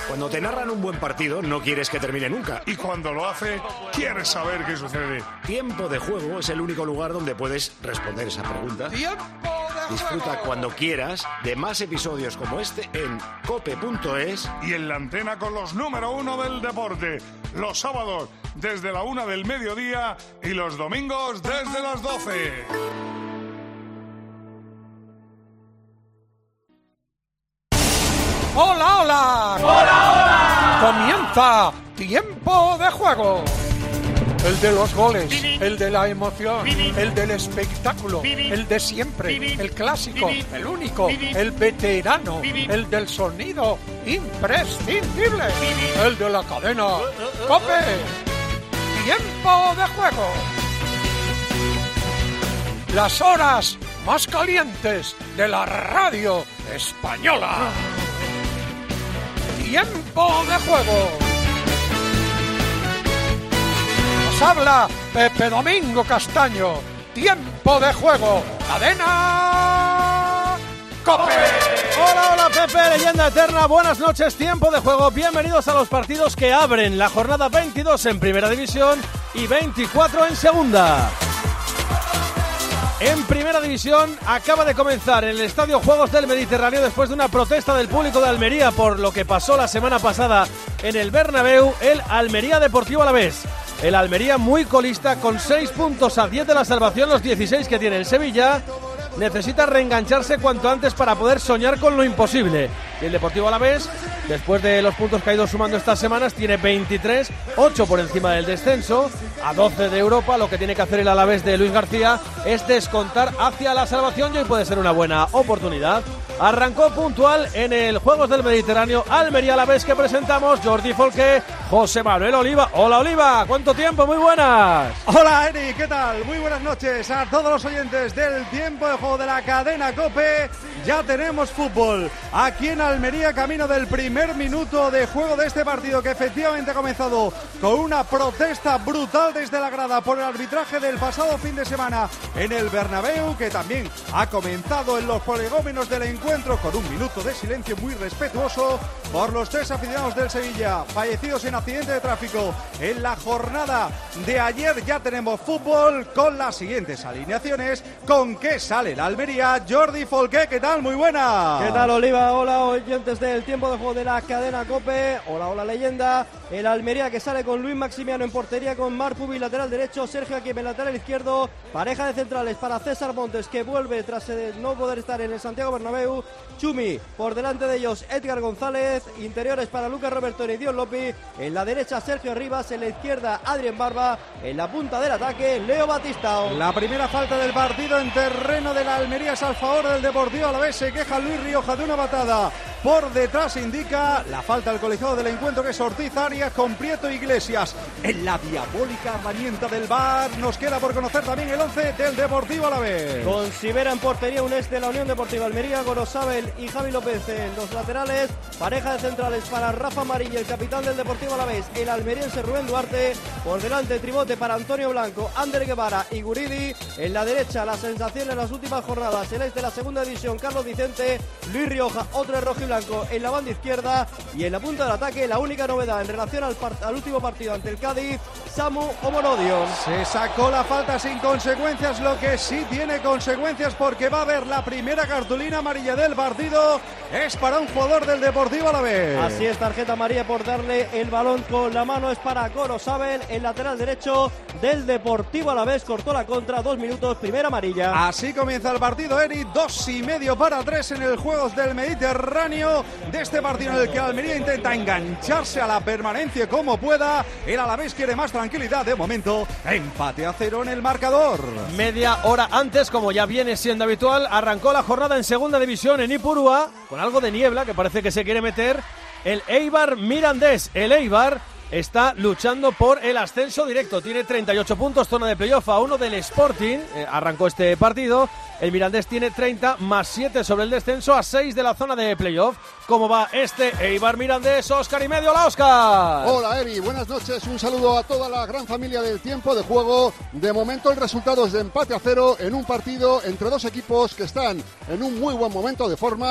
Cuando te narran un buen partido, no quieres que termine nunca. Y cuando lo hace, quieres saber qué sucede. Tiempo de Juego es el único lugar donde puedes responder esa pregunta. Disfruta cuando quieras de más episodios como este en cope.es y en la antena con los número 1 del deporte. Los sábados desde la 1 del mediodía y los domingos desde las 12. ¡Hola, hola! ¡Hola, hola! Comienza Tiempo de Juego. El de los goles, el de la emoción, el del espectáculo, el de siempre, el clásico, el único, el veterano, el del sonido imprescindible, el de la cadena COPE. Tiempo de Juego. Las horas más calientes de la radio española. Tiempo de Juego. Nos habla Pepe Domingo Castaño. Tiempo de Juego. Cadena COPE. Hola, hola Pepe, leyenda eterna. Buenas noches, Tiempo de Juego. Bienvenidos a los partidos que abren la jornada 22 en Primera División y 24 en Segunda. En Primera División acaba de comenzar en el Estadio Juegos del Mediterráneo después de una protesta del público de Almería por lo que pasó la semana pasada en el Bernabéu, el Almería Deportivo Alavés. El Almería muy colista con 6 puntos a 10 de la salvación, los 16 que tiene el Sevilla. Necesita reengancharse cuanto antes para poder soñar con lo imposible. Y el Deportivo Alavés, después de los puntos que ha ido sumando estas semanas, tiene 23, 8 por encima del descenso, a 12 de Europa. Lo que tiene que hacer el Alavés de Luis García es descontar hacia la salvación y hoy puede ser una buena oportunidad. Arrancó puntual en el Juegos del Mediterráneo Almería Alavés que presentamos Jordi Folqué, José Manuel Oliva. Hola Oliva, ¿cuánto tiempo? Muy buenas. Hola Eri, ¿qué tal? Muy buenas noches a todos los oyentes del Tiempo de Juego de la cadena COPE. Ya tenemos fútbol aquí en Almería, camino del primer minuto de juego de este partido que efectivamente ha comenzado con una protesta brutal desde la grada por el arbitraje del pasado fin de semana en el Bernabéu, que también ha comenzado en los prolegómenos del encuentro con un minuto de silencio muy respetuoso por los 3 aficionados del Sevilla fallecidos en accidente de tráfico en la jornada de ayer. Ya tenemos fútbol con las siguientes alineaciones. ¿Con qué sale la Almería? Jordi Folqué, ¿qué tal? Muy buena. ¿Qué tal, Oliva? Hola, oyentes del Tiempo de Juego de la cadena COPE. Hola, hola, leyenda. El Almería que sale con Luis Maximiano en portería, con Marc Pubi lateral derecho, Sergio Akiem en lateral izquierdo, pareja de centrales para César Montes, que vuelve tras no poder estar en el Santiago Bernabéu, Chumi, por delante de ellos Edgar González, interiores para Lucas Roberto y Dion Lopi, en la derecha Sergio Rivas, en la izquierda Adrien Barba, en la punta del ataque Leo Batistao. La primera falta del partido en terreno de la Almería es al favor del Deportivo Alavés. Se queja Luis Rioja de una patada por detrás, indica la falta al colegiado del encuentro, que es Ortiz Arias con Prieto Iglesias. En la diabólica herramienta del VAR nos queda por conocer también el 11 del Deportivo Alavés. Con Sivera en portería, un ex de la Unión Deportiva Almería, Gorosabel y Javi López en los laterales, pareja de centrales para Rafa Amarilla, el capitán del Deportivo Alavés, el almeriense Rubén Duarte, por delante tribote para Antonio Blanco, Ander Guevara y Guridi, en la derecha la sensación en las últimas jornadas, el ex de la segunda división Carlos Vicente, Luis Rioja, otro rojiblanco en la banda izquierda, y en la punta del ataque la única novedad en relación al último partido ante el Cádiz, Samu Omonodion. Se sacó la falta sin consecuencias, lo que sí tiene consecuencias porque va a haber la primera cartulina amarilla del partido, es para un jugador del Deportivo Alavés. Así es, tarjeta amarilla por darle el balón con la mano, es para Gorosabel, el lateral derecho del Deportivo Alavés, cortó la contra, 2 minutos, primera amarilla. Así comienza el partido, Eri, 2:30 para 3 en el Juegos del Mediterráneo, de este partido en el que Almería intenta engancharse a la permanencia como pueda. El Alavés quiere más tranquilidad, de momento empate a 0 en el marcador. Media hora antes, como ya viene siendo habitual, arrancó la jornada en segunda división en Ipurúa, con algo de niebla que parece que se quiere meter el Eibar Mirandés. El Eibar está luchando por el ascenso directo, tiene 38 puntos, zona de playoff a 1 del Sporting, arrancó este partido. El Mirandés tiene 30 más 7 sobre el descenso, a 6 de la zona de playoff. ¿Cómo va este Eibar Mirandés? Óscar y medio. Hola, Óscar. Hola, Eri, buenas noches, un saludo a toda la gran familia del Tiempo de Juego. De momento el resultado es de empate a 0 en un partido entre dos equipos que están en un muy buen momento de forma.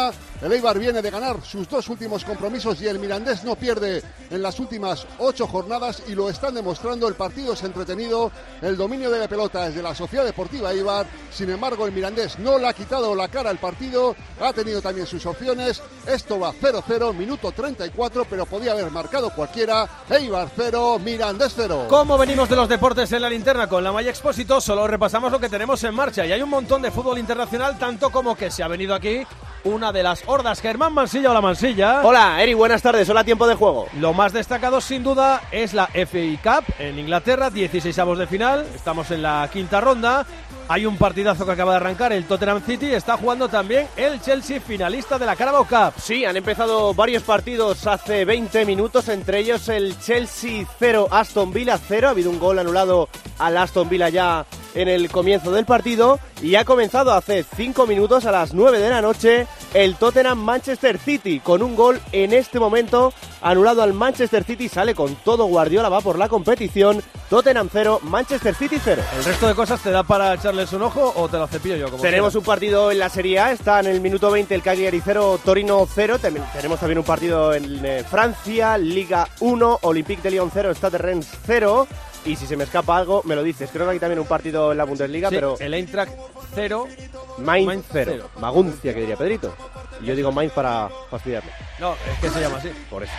El Eibar viene de ganar sus 2 últimos compromisos y el Mirandés no pierde en las últimas 8 jornadas y lo están demostrando. El partido es entretenido, el dominio de la pelota es de la Sociedad Deportiva Eibar. Sin embargo, el Mirandés no le ha quitado la cara al partido, ha tenido también sus opciones. Esto va 0-0, minuto 34, pero podía haber marcado cualquiera. Eibar 0, Mirandés 0. Como venimos de los deportes en la linterna con la Malla Expósito, solo repasamos lo que tenemos en marcha. Y hay un montón de fútbol internacional, tanto como que se ha venido aquí una de las hordas. Germán Mansilla, hola Mansilla. Hola Eri, buenas tardes, hola Tiempo de Juego. Lo más destacado sin duda es la FA Cup en Inglaterra, 16avos de final, estamos en la 5ª ronda. Hay un partidazo que acaba de arrancar, el Tottenham City, está jugando también el Chelsea, finalista de la Carabao Cup. Sí, han empezado varios partidos hace 20 minutos, entre ellos el Chelsea 0, Aston Villa 0, ha habido un gol anulado al Aston Villa ya en el comienzo del partido y ha comenzado hace 5 minutos a las 9 de la noche el Tottenham Manchester City con un gol en este momento anulado al Manchester City. Sale con todo Guardiola, va por la competición. Tottenham 0, Manchester City 0. ¿El resto de cosas te da para echarles un ojo o te lo cepillo yo? Tenemos un partido en la Serie A, está en el minuto 20 el Cagliari 0, Torino 0. Tenemos también un partido en Francia, Liga 1, Olympique de Lyon 0, Stade Rennes 0. Y si se me escapa algo, me lo dices. Creo que hay también un partido en la Bundesliga, sí, pero... el Eintracht 0, Mainz 0. Maguncia, que diría Pedrito. Y yo digo Mainz para fastidiarme. No, es que se llama así. Por eso.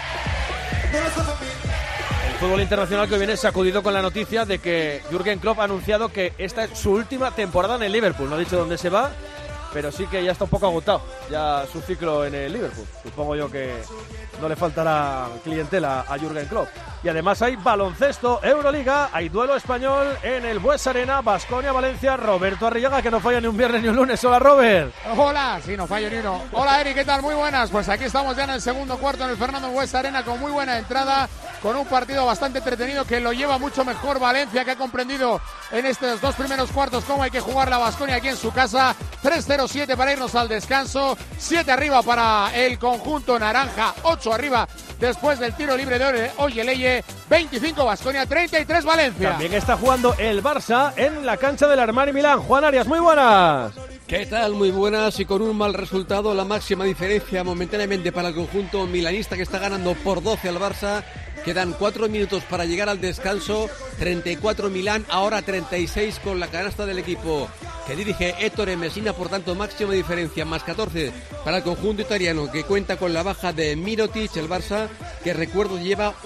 El fútbol internacional que hoy viene sacudido con la noticia de que Jürgen Klopp ha anunciado que esta es su última temporada en el Liverpool. No ha dicho dónde se va, pero sí que ya está un poco agotado ya su ciclo en el Liverpool. Supongo yo que no le faltará clientela a Jürgen Klopp. Y además hay baloncesto, Euroliga, hay duelo español en el Bues Arena, Baskonia-Valencia, Roberto Arrillaga, que no falla ni un viernes ni un lunes. Hola, Robert. Hola, sí, no fallo ni uno. Hola, Eri, ¿qué tal? Muy buenas. Pues aquí estamos ya en el segundo cuarto en el Fernando Bues Arena con muy buena entrada, con un partido bastante entretenido que lo lleva mucho mejor Valencia, que ha comprendido en estos 2 primeros cuartos cómo hay que jugar la Baskonia aquí en su casa. 3-0-7 para irnos al descanso, 7 arriba para el conjunto naranja, 8 arriba después del tiro libre de Oyeleye, 25 Baskonia, 33 Valencia. También está jugando el Barça en la cancha del Armani Milán. Juan Arias, muy buenas. ¿Qué tal? Muy buenas, y con un mal resultado, la máxima diferencia momentáneamente para el conjunto milanista, que está ganando por 12 al Barça. Quedan 4 minutos para llegar al descanso, 34 Milán, ahora 36 con la canasta del equipo que dirige Ettore Messina, por tanto máxima diferencia, más 14 para el conjunto italiano, que cuenta con la baja de Mirotic. El Barça, que recuerdo lleva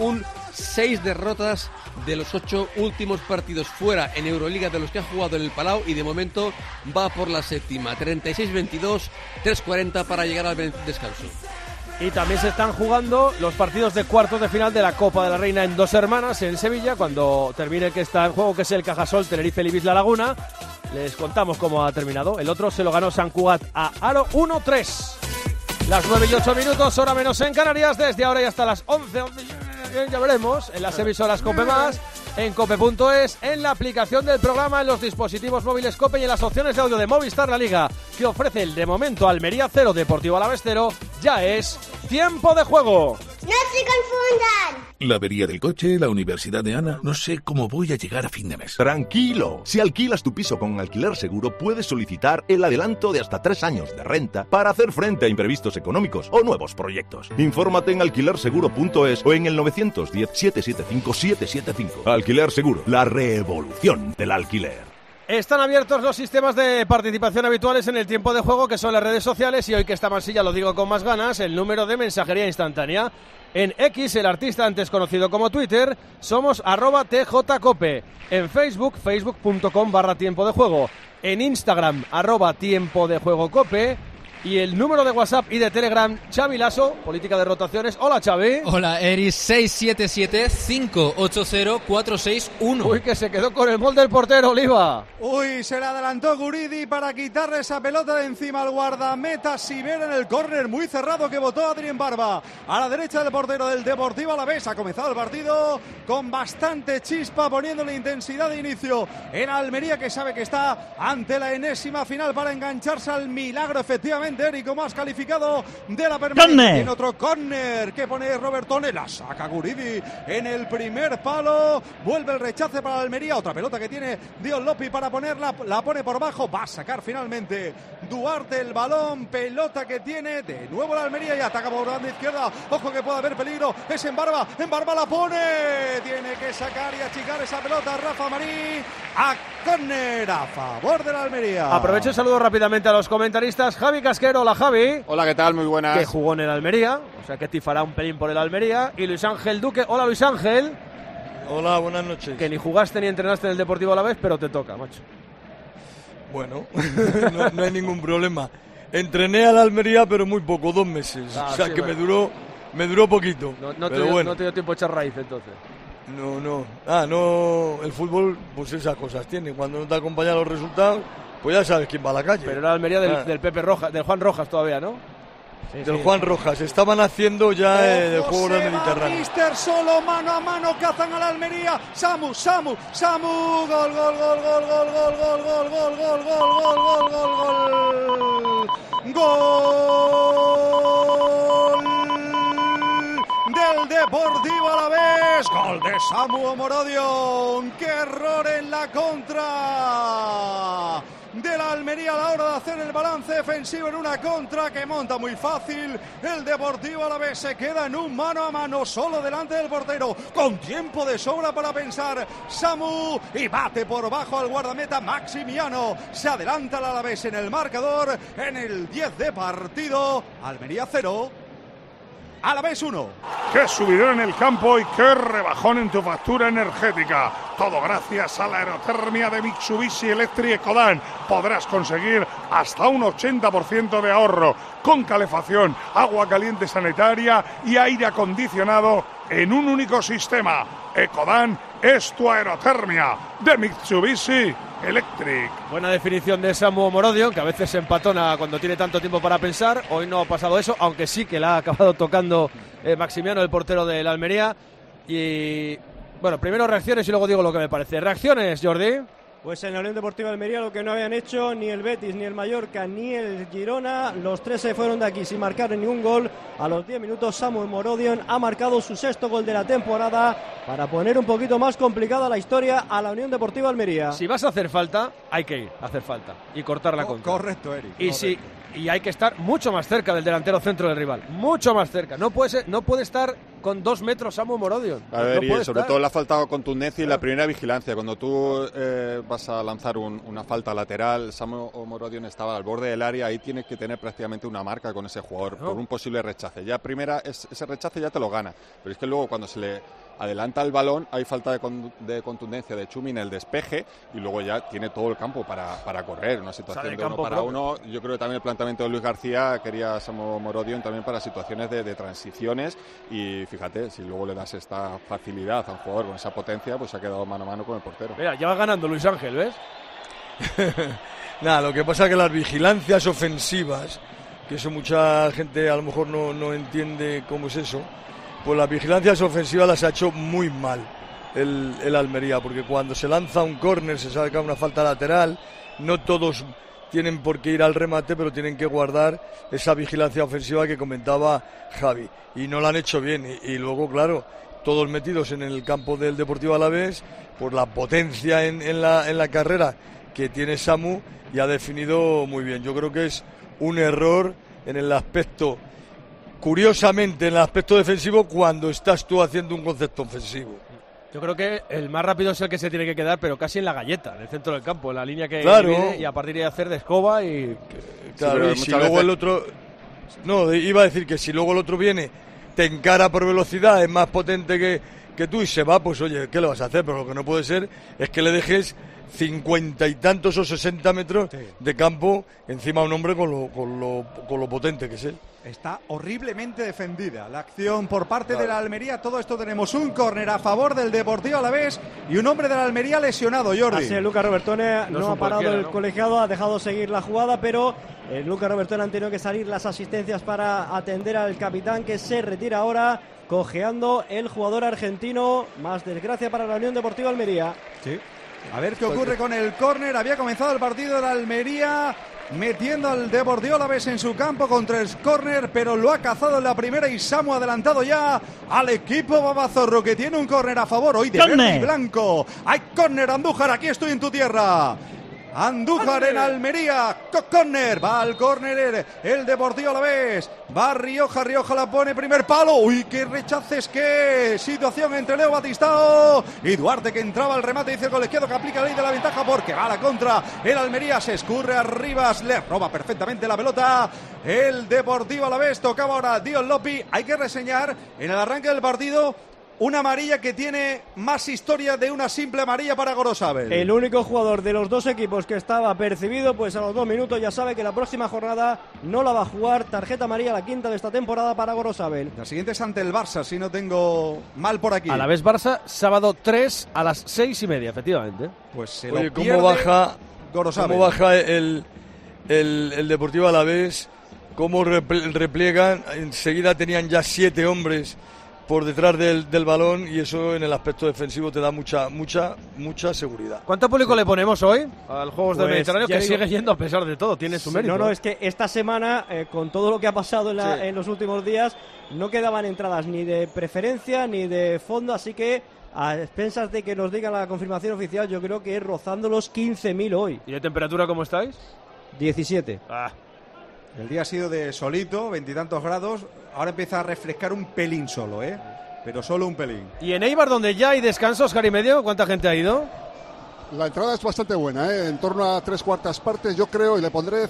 6 derrotas de los 8 últimos partidos fuera en Euroliga de los que ha jugado en el Palau, y de momento va por la 7ª, 36-22, 3:40 para llegar al descanso. Y también se están jugando los partidos de cuartos de final de la Copa de la Reina en Dos Hermanas, en Sevilla. Cuando termine el que está en juego, que es el Cajasol, Tenerife, Ibis La Laguna, les contamos cómo ha terminado. El otro se lo ganó Sant Cugat a Aro 1-3. Las 9:08 minutos, hora menos en Canarias. Desde ahora y hasta las 11, ya veremos, en las emisoras COPE+, en cope.es, en la aplicación del programa, en los dispositivos móviles COPE y en las opciones de audio de Movistar La Liga, que ofrece el de momento Almería 0, Deportivo Alavés 0. Ya es tiempo de juego. ¡No se confundan! La avería del coche, la universidad de Ana. No sé cómo voy a llegar a fin de mes. Tranquilo. Si alquilas tu piso con Alquiler Seguro, puedes solicitar el adelanto de hasta 3 años de renta para hacer frente a imprevistos económicos o nuevos proyectos. Infórmate en alquilerseguro.es o en el 910-775-775. Alquiler Seguro, la revolución del alquiler. Están abiertos los sistemas de participación habituales en el tiempo de juego, que son las redes sociales, y hoy que está Mansilla lo digo con más ganas, el número de mensajería instantánea. En X, el artista antes conocido como Twitter, somos @tjcope. En Facebook, facebook.com/tiempo de juego. En Instagram, @tiempo de juego cope. Y el número de WhatsApp y de Telegram, Xavi Lasso, política de rotaciones. Hola, Xavi. Hola, Eri, 677-580-461. Uy, que se quedó con el gol del portero, Oliva. Uy, se le adelantó Guridi para quitarle esa pelota de encima al guardameta Siver en el córner muy cerrado que botó Adrien Barba. A la derecha del portero del Deportivo Alavés. Ha comenzado el partido con bastante chispa, poniéndole intensidad de inicio en Almería, que sabe que está ante la enésima final para engancharse al milagro, efectivamente, rápidamente Eric, como has calificado de la permanencia. Tiene otro córner que pone Robertone, la saca Guridi en el primer palo, vuelve el rechace para Almería, otra pelota que tiene Dion Lopi para ponerla, la pone por bajo, va a sacar finalmente Duarte el balón, pelota que tiene de nuevo la Almería y ataca por banda izquierda, ojo que puede haber peligro, es en Barba la pone, tiene que sacar y achicar esa pelota Rafa Marín, a córner a favor de la Almería. Aprovecho y saludo rápidamente a los comentaristas. Javi Casquero, hola Javi. Hola, ¿qué tal? Muy buenas. Que jugó en el Almería, o sea que tifará un pelín por el Almería. Y Luis Ángel Duque, hola Luis Ángel. Hola, buenas noches. Que ni jugaste ni entrenaste en el Deportivo Alavés, pero te toca, macho. Bueno, no hay ningún problema. Entrené al Almería, pero muy poco, 2 meses. O sea sí, que bueno. me duró poquito. No te dio tiempo a echar raíz entonces. No, el fútbol, pues esas cosas tiene. Cuando no te acompañan los resultados, pues ya sabes quién va a la calle. Pero era Almería del Pepe Rojas, del Juan Rojas todavía, ¿no? Sí, del Juan Rojas. Estaban haciendo ya el juego del Mediterráneo. Mister solo mano a mano cazan a la Almería. Samu, gol. Del Deportivo Alavés, gol de Samu Morodion, qué error en la contra de la Almería a la hora de hacer el balance defensivo en una contra que monta muy fácil. El Deportivo Alavés se queda en un mano a mano solo delante del portero, con tiempo de sobra para pensar. Samu y bate por bajo al guardameta Maximiano. Se adelanta el Alavés en el marcador en el 10 de partido. Almería 0. Alavés 1. Qué subidón en el campo y qué rebajón en tu factura energética. Todo gracias a la aerotermia de Mitsubishi Electric Ecodan. Podrás conseguir hasta un 80% de ahorro con calefacción, agua caliente sanitaria y aire acondicionado en un único sistema. Ecodan es tu aerotermia de Mitsubishi Electric. Buena definición de Samu Morodion, que a veces se empatona cuando tiene tanto tiempo para pensar. Hoy no ha pasado eso, aunque sí que la ha acabado tocando Maximiano, el portero del Almería. Y bueno, primero reacciones y luego digo lo que me parece. Reacciones, Jordi. Pues en la Unión Deportiva Almería lo que no habían hecho ni el Betis, ni el Mallorca, ni el Girona. Los tres se fueron de aquí sin marcar ningún gol. A los 10 minutos Samu Morodion ha marcado su 6º gol de la temporada para poner un poquito más complicada la historia a la Unión Deportiva Almería. Si vas a hacer falta, hay que ir a hacer falta y cortar la contra. Correcto, Eric. Y hay que estar mucho más cerca del delantero centro del rival. Mucho más cerca. No puede estar con 2 metros Samu Morodion. A ver, y sobre todo le ha faltado contundencia y la primera vigilancia. Cuando tú vas a lanzar una falta lateral, Samu Morodion estaba al borde del área, ahí tienes que tener prácticamente una marca con ese jugador por un posible rechace. Ya ese rechace ya te lo gana. Pero es que luego cuando se le adelanta el balón, hay falta de contundencia de Chumi en el despeje y luego ya tiene todo el campo para correr. Una situación de 1 para 1. Yo creo que también el planteamiento de Luis García quería a Samu Morodion también para situaciones de transiciones y fíjate, si luego le das esta facilidad a un jugador con esa potencia, pues se ha quedado mano a mano con el portero. Mira, ya va ganando Luis Ángel, ¿ves? Nada, lo que pasa es que las vigilancias ofensivas, que eso mucha gente a lo mejor no entiende cómo es eso, pues las vigilancias ofensivas las ha hecho muy mal el Almería, porque cuando se lanza un córner se sabe que hay una falta lateral, no todos tienen por qué ir al remate, pero tienen que guardar esa vigilancia ofensiva que comentaba Javi, y no la han hecho bien, y luego, claro, todos metidos en el campo del Deportivo Alavés, por la potencia en la carrera que tiene Samu, y ha definido muy bien. Yo creo que es un error en el aspecto, curiosamente, en el aspecto defensivo, cuando estás tú haciendo un concepto ofensivo. Yo creo que el más rápido es el que se tiene que quedar, pero casi en la galleta, en el centro del campo, en la línea que viene, y a partir de ahí hacer de escoba y... Claro, sí, y si luego el otro... No, iba a decir que si luego el otro viene, te encara por velocidad, es más potente que tú y se va, pues oye, ¿qué le vas a hacer? Pero lo que no puede ser es que le dejes 50 y tantos o 60 metros de campo encima a un hombre con lo potente que es él. Está horriblemente defendida la acción por parte de la Almería. Todo esto tenemos un córner a favor del Deportivo Alavés y un hombre de la Almería lesionado, Jordi. Así es, Lucas Robertone no ha parado el colegiado, ha dejado seguir la jugada, pero Lucas Robertone han tenido que salir las asistencias para atender al capitán, que se retira ahora, cojeando el jugador argentino. Más desgracia para la Unión Deportiva Almería. Sí. A ver qué ocurre con el córner. Había comenzado el partido de la Almería metiendo al Deportivo Alavés en su campo con 3 córner, pero lo ha cazado en la primera y Samu ha adelantado ya al equipo Babazorro, que tiene un córner a favor hoy de verde y blanco. Hay córner, Andújar, aquí estoy en tu tierra. Andújar en Almería, córner, va al córner el Deportivo Alavés, va Rioja la pone primer palo, uy, qué rechaces, qué situación entre Leo Batistao y Duarte, que entraba al remate, dice el colegiado que aplica la ley de la ventaja porque va a la contra, el Almería se escurre arriba, le roba perfectamente la pelota, el Deportivo Alavés, tocaba ahora Dion Lopi. Hay que reseñar en el arranque del partido una amarilla que tiene más historia de una simple amarilla para Gorosabel. El único jugador de los dos equipos que estaba percibido, pues a los 2 minutos ya sabe que la próxima jornada no la va a jugar. Tarjeta amarilla, la 5ª de esta temporada para Gorosabel. La siguiente es ante el Barça, si no tengo mal por aquí. Alavés Barça, sábado 3 a las 6:30, efectivamente. Pues se Oye, lo pierde Gorosabel. ¿Cómo baja el Deportivo Alavés? ¿Cómo repliegan? Enseguida tenían ya 7 hombres por detrás del balón, y eso en el aspecto defensivo te da mucha seguridad. ¿Cuánto público le ponemos hoy al Juegos del Pues, Mediterráneo? Que sigue yendo a pesar de todo, tiene su mérito. No, es que esta semana, con todo lo que ha pasado en los últimos días, no quedaban entradas ni de preferencia ni de fondo, así que a expensas de que nos digan la confirmación oficial, yo creo que rozando los 15.000 hoy. ¿Y de temperatura cómo estáis? 17. El día ha sido de solito, 20 y tantos grados. Ahora empieza a refrescar un pelín solo, pero solo un pelín. ¿Y en Eibar, donde ya hay descanso, Oscar y medio, cuánta gente ha ido? La entrada es bastante buena, en torno a 3/4 partes, yo creo, y le pondré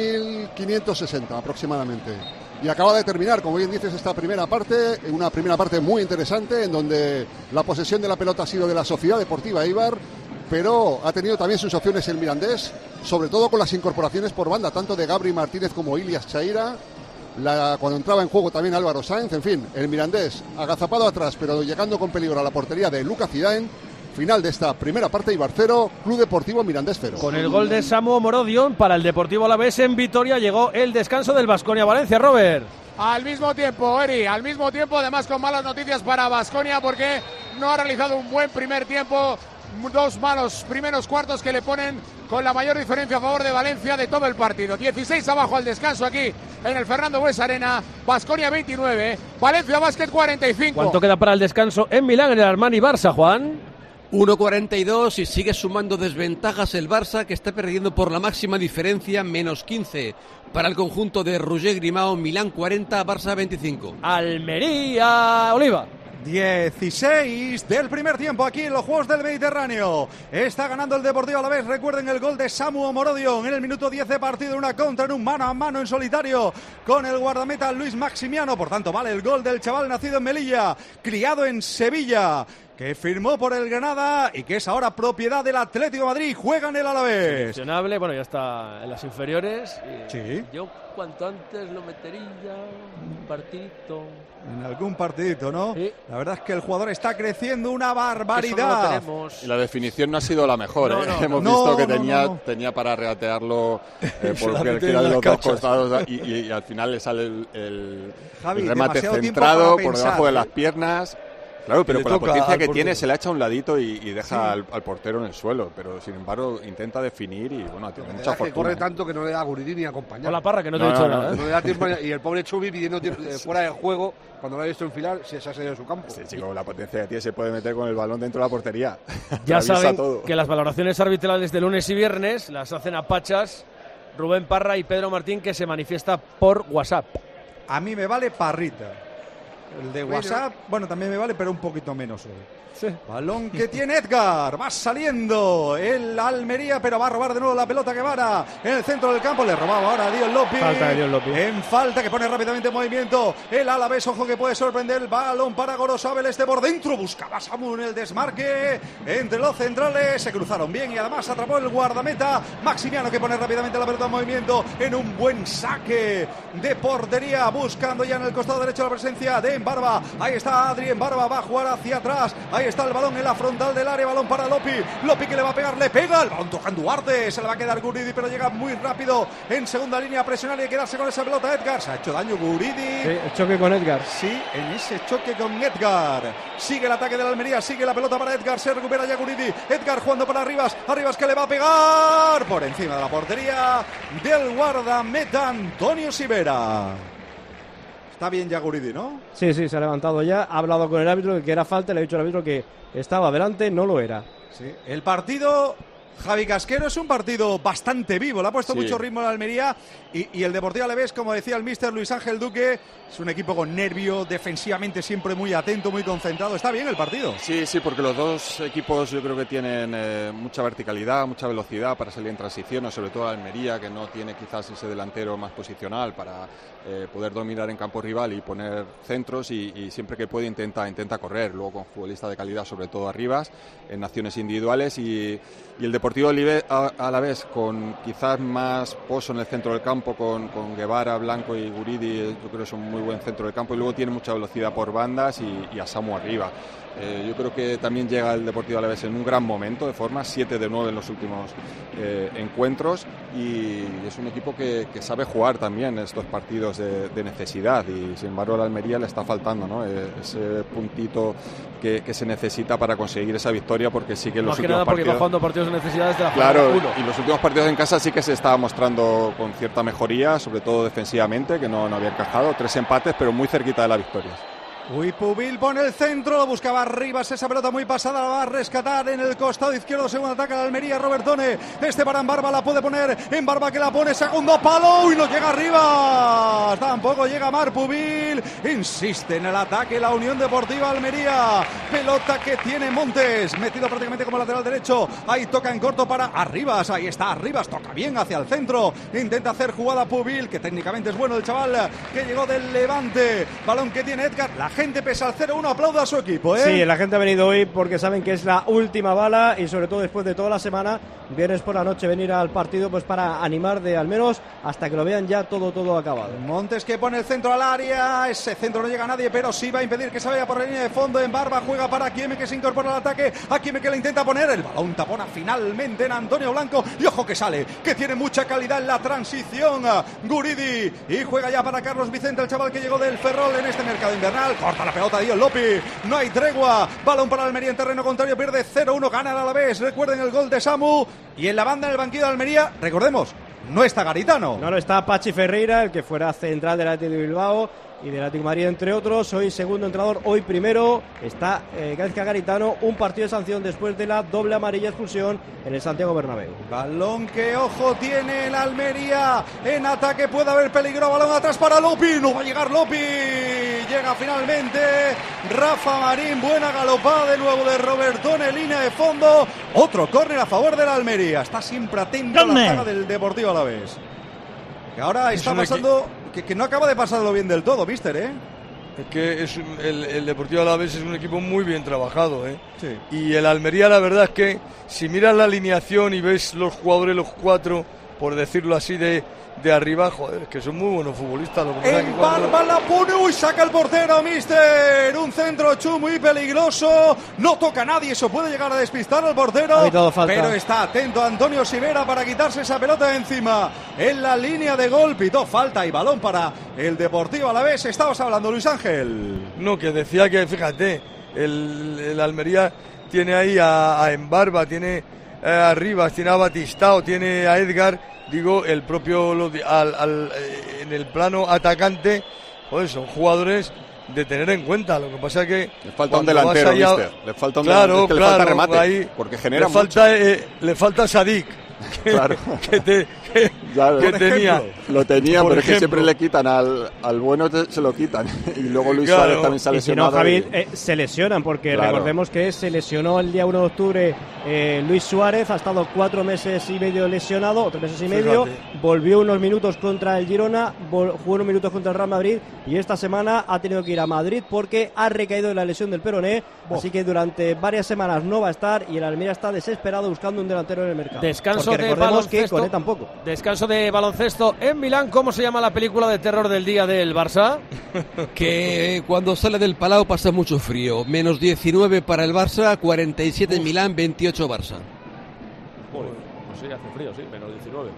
5.560 aproximadamente. Y acaba de terminar, como bien dices, esta primera parte, una primera parte muy interesante, en donde la posesión de la pelota ha sido de la Sociedad Deportiva Eibar, pero ha tenido también sus opciones el Mirandés, sobre todo con las incorporaciones por banda, tanto de Gabri Martínez como Ilias Chaira, cuando entraba en juego también Álvaro Sáenz. En fin, el Mirandés agazapado atrás, pero llegando con peligro a la portería de Lucas Zidaen. Final de esta primera parte, Eibar 0, Club Deportivo Mirandés 0. Con el gol de Samu Morodion para el Deportivo Alavés en Vitoria, llegó el descanso del Baskonia Valencia, Robert. Al mismo tiempo, Eri, además con malas noticias para Baskonia, porque no ha realizado un buen primer tiempo. 2 malos primeros cuartos que le ponen con la mayor diferencia a favor de Valencia de todo el partido. 16 abajo al descanso aquí en el Fernando Buesa Arena. Baskonia 29, Valencia Basket 45. ¿Cuánto queda para el descanso en Milán, en el Armani Barça, Juan? 1:42 y sigue sumando desventajas el Barça, que está perdiendo por la máxima diferencia, menos 15 para el conjunto de Roger Grimao. Milán 40, Barça 25. Almería, Oliva. 16 del primer tiempo aquí en los Juegos del Mediterráneo. Está ganando el Deportivo Alavés. Recuerden el gol de Samu Morodion en el minuto 10 de partido, una contra en un mano a mano en solitario con el guardameta Luis Maximiano. Por tanto, vale el gol del chaval nacido en Melilla, criado en Sevilla, que firmó por el Granada y que es ahora propiedad del Atlético de Madrid. Juega en el Alavés. Seleccionable, bueno, ya está en las inferiores. Sí. Yo cuanto antes lo metería un partidito. En algún partidito, ¿no? Sí. La verdad es que el jugador está creciendo una barbaridad. Y la definición no ha sido la mejor, No, ¿eh? no, Hemos no, visto que no. tenía para regatearlo por Solamente cualquiera de en los las dos costados y al final le sale el Javi, remate demasiado tiempo centrado para por debajo de pensar, las piernas. Claro, pero Le con la toca potencia al que portero. tiene se le echa a un ladito y deja al portero en el suelo. Pero sin embargo intenta definir y bueno, tiene mucha que fortuna. corre tanto que no le da a Guridi ni acompañar. Hola, Parra, que no te he dicho nada. No le da tiempo, y el pobre Chubi pidiendo fuera de juego, cuando lo ha visto enfilar, se ha salido de su campo. Este chico, la potencia que tiene, se puede meter con el balón dentro de la portería. Ya Atraviesa saben todo. que las valoraciones arbitrales de lunes y viernes las hacen a Pachas, Rubén Parra y Pedro Martín, que se manifiesta por WhatsApp. A mí me vale Parrita. El de WhatsApp, bueno, también me vale, pero un poquito menos hoy. Sí. Balón que tiene Edgar, va saliendo el Almería, pero va a robar de nuevo la pelota Guevara en el centro del campo. Le robaba ahora a Dion Lopi. Falta de Dion Lopi. En falta, que pone rápidamente en movimiento el Alavés. Ojo que puede sorprender el balón para Gorosabel. Este por dentro buscaba Samu en el desmarque entre los centrales. Se cruzaron bien y además atrapó el guardameta Maximiano, que pone rápidamente la pelota en movimiento en un buen saque de portería, buscando ya en el costado derecho la presencia de en Barba. Ahí está Adri en Barba, va a jugar hacia atrás. Ahí está el balón en la frontal del área, balón para Lopi. Lopi que le va a pegar, le pega. El balón toca en Duarte, se le va a quedar Guridi, pero llega muy rápido en segunda línea a presionar y quedarse con esa pelota. Edgar, se ha hecho daño Guridi. Sí, el choque con Edgar. Sí, en ese choque con Edgar. Sigue el ataque de la Almería, sigue la pelota para Edgar, se recupera ya Guridi. Edgar jugando para Arribas que le va a pegar por encima de la portería del guardameta Antonio Sivera. Está bien ya Guridi, ¿no? Sí, se ha levantado ya, ha hablado con el árbitro que era falta, le ha dicho al árbitro que estaba adelante, no lo era. Sí, el partido, Javi Casquero, es un partido bastante vivo, le ha puesto mucho ritmo a la Almería y el Deportivo Alavés, como decía el míster Luis Ángel Duque, es un equipo con nervio, defensivamente siempre muy atento, muy concentrado. Está bien el partido. Sí, porque los dos equipos yo creo que tienen mucha verticalidad, mucha velocidad para salir en transiciones, sobre todo la Almería, que no tiene quizás ese delantero más posicional para poder dominar en campo rival y poner centros y siempre que puede intenta correr, luego con futbolistas de calidad, sobre todo Arribas, en acciones individuales y el Deportivo Alavés con quizás más pozo en el centro del campo con Guevara, Blanco y Guridi, yo creo que son muy buen centro del campo y luego tiene mucha velocidad por bandas y a Samu arriba. Yo creo que también llega el Deportivo Alavés en un gran momento de forma, 7 de 9 en los últimos encuentros y es un equipo que sabe jugar también estos partidos de necesidad y sin embargo a la Almería le está faltando, ¿no? Ese puntito que se necesita para conseguir esa victoria porque sí que en los últimos partidos... porque va jugando partidos de necesidades de la Claro, y los últimos partidos en casa sí que se estaba mostrando con cierta mejoría, sobre todo defensivamente, que no había encajado, 3 empates pero muy cerquita de la victoria. Pubil pone el centro, lo buscaba Arribas, esa pelota muy pasada, la va a rescatar en el costado izquierdo, segundo ataque a la Almería, Robertone, para en Barba, la puede poner, en Barba que la pone, segundo palo, y no llega Arribas, tampoco llega Marc Pubil, insiste en el ataque la Unión Deportiva Almería, pelota que tiene Montes, metido prácticamente como lateral derecho, ahí toca en corto para Arribas, ahí está Arribas, toca bien hacia el centro, intenta hacer jugada Pubil, que técnicamente es bueno el chaval, que llegó del Levante, balón que tiene Edgar, la gente pese al 0-1 aplaude a su equipo, ¿eh? Sí, la gente ha venido hoy porque saben que es la última bala y sobre todo después de toda la semana, viernes por la noche venir al partido pues para animar de al menos hasta que lo vean ya todo acabado. Montes que pone el centro al área, ese centro no llega a nadie, pero sí va a impedir que se vaya por la línea de fondo. En Barba juega para Kieme que se incorpora al ataque, a Kieme que le intenta poner, el balón tapona finalmente en Antonio Blanco y ojo que sale, que tiene mucha calidad en la transición, Guridi, y juega ya para Carlos Vicente, el chaval que llegó del Ferrol en este mercado invernal. Corta la pelota, Dios Lopi, no hay tregua, balón para Almería en terreno contrario, pierde 0-1, gana el Alavés, recuerden el gol de Samu, y en la banda en el banquillo de Almería, recordemos, no está Garitano. No está Pachi Ferreira, el que fuera central del Athletic de Bilbao y del Atlético de Madrid, entre otros. Hoy segundo entrenador, hoy primero está Gaizka Garitano, un partido de sanción después de la doble amarilla expulsión en el Santiago Bernabéu. Balón que ojo tiene el Almería, en ataque puede haber peligro, balón atrás para Lopi, no va a llegar Lopi, llega finalmente Rafa Marín, buena galopada de nuevo de Robertone, línea de fondo, otro córner a favor de la Almería, está siempre atento a la zaga del Deportivo Alavés. Que ahora está pasando, que no acaba de pasarlo bien del todo, mister, ¿eh? Es que el Deportivo Alavés es un equipo muy bien trabajado, ¿eh? Sí. Y el Almería, la verdad es que si miras la alineación y ves los jugadores, los 4, por decirlo así, de arriba, joder, es que son muy buenos futbolistas. En Barba la pone, uy, saca el portero, mister. Un centro muy peligroso, no toca a nadie, eso puede llegar a despistar al portero. Pero está atento Antonio Sivera para quitarse esa pelota de encima. En la línea de gol, pitó falta y balón para el Deportivo Alavés. Estabas hablando, Luis Ángel. No, que decía que, fíjate, el Almería tiene ahí a Embarba, tiene a Rivas, tiene a Batistao, tiene a Edgar. Digo, el propio en el plano atacante, pues son jugadores de tener en cuenta. Lo que pasa es que le falta un delantero, mister. Le falta un delantero, que le falta remate, ahí, porque genera mucho. Le falta Sadik. Claro. que tenía. Lo tenía, pero es que siempre le quitan al bueno, se lo quitan. Y luego Luis Suárez también se ha lesionado. Si no, Javi, se lesionan, porque recordemos que se lesionó el día 1 de octubre Luis Suárez, ha estado 4 meses y medio lesionado, o 3 meses y medio, volvió unos minutos contra el Girona, jugó unos minutos contra el Real Madrid, y esta semana ha tenido que ir a Madrid porque ha recaído de la lesión del peroné, así que durante varias semanas no va a estar, y el Almería está desesperado buscando un delantero en el mercado. Descanso porque recordemos que Koné tampoco. Descanso de baloncesto en Milán. ¿Cómo se llama la película de terror del día del Barça? Que cuando sale del Palau pasa mucho frío. Menos 19 para el Barça, 47 en Milán, 28 Barça. Bueno, pues sí, hace frío, sí, menos 19.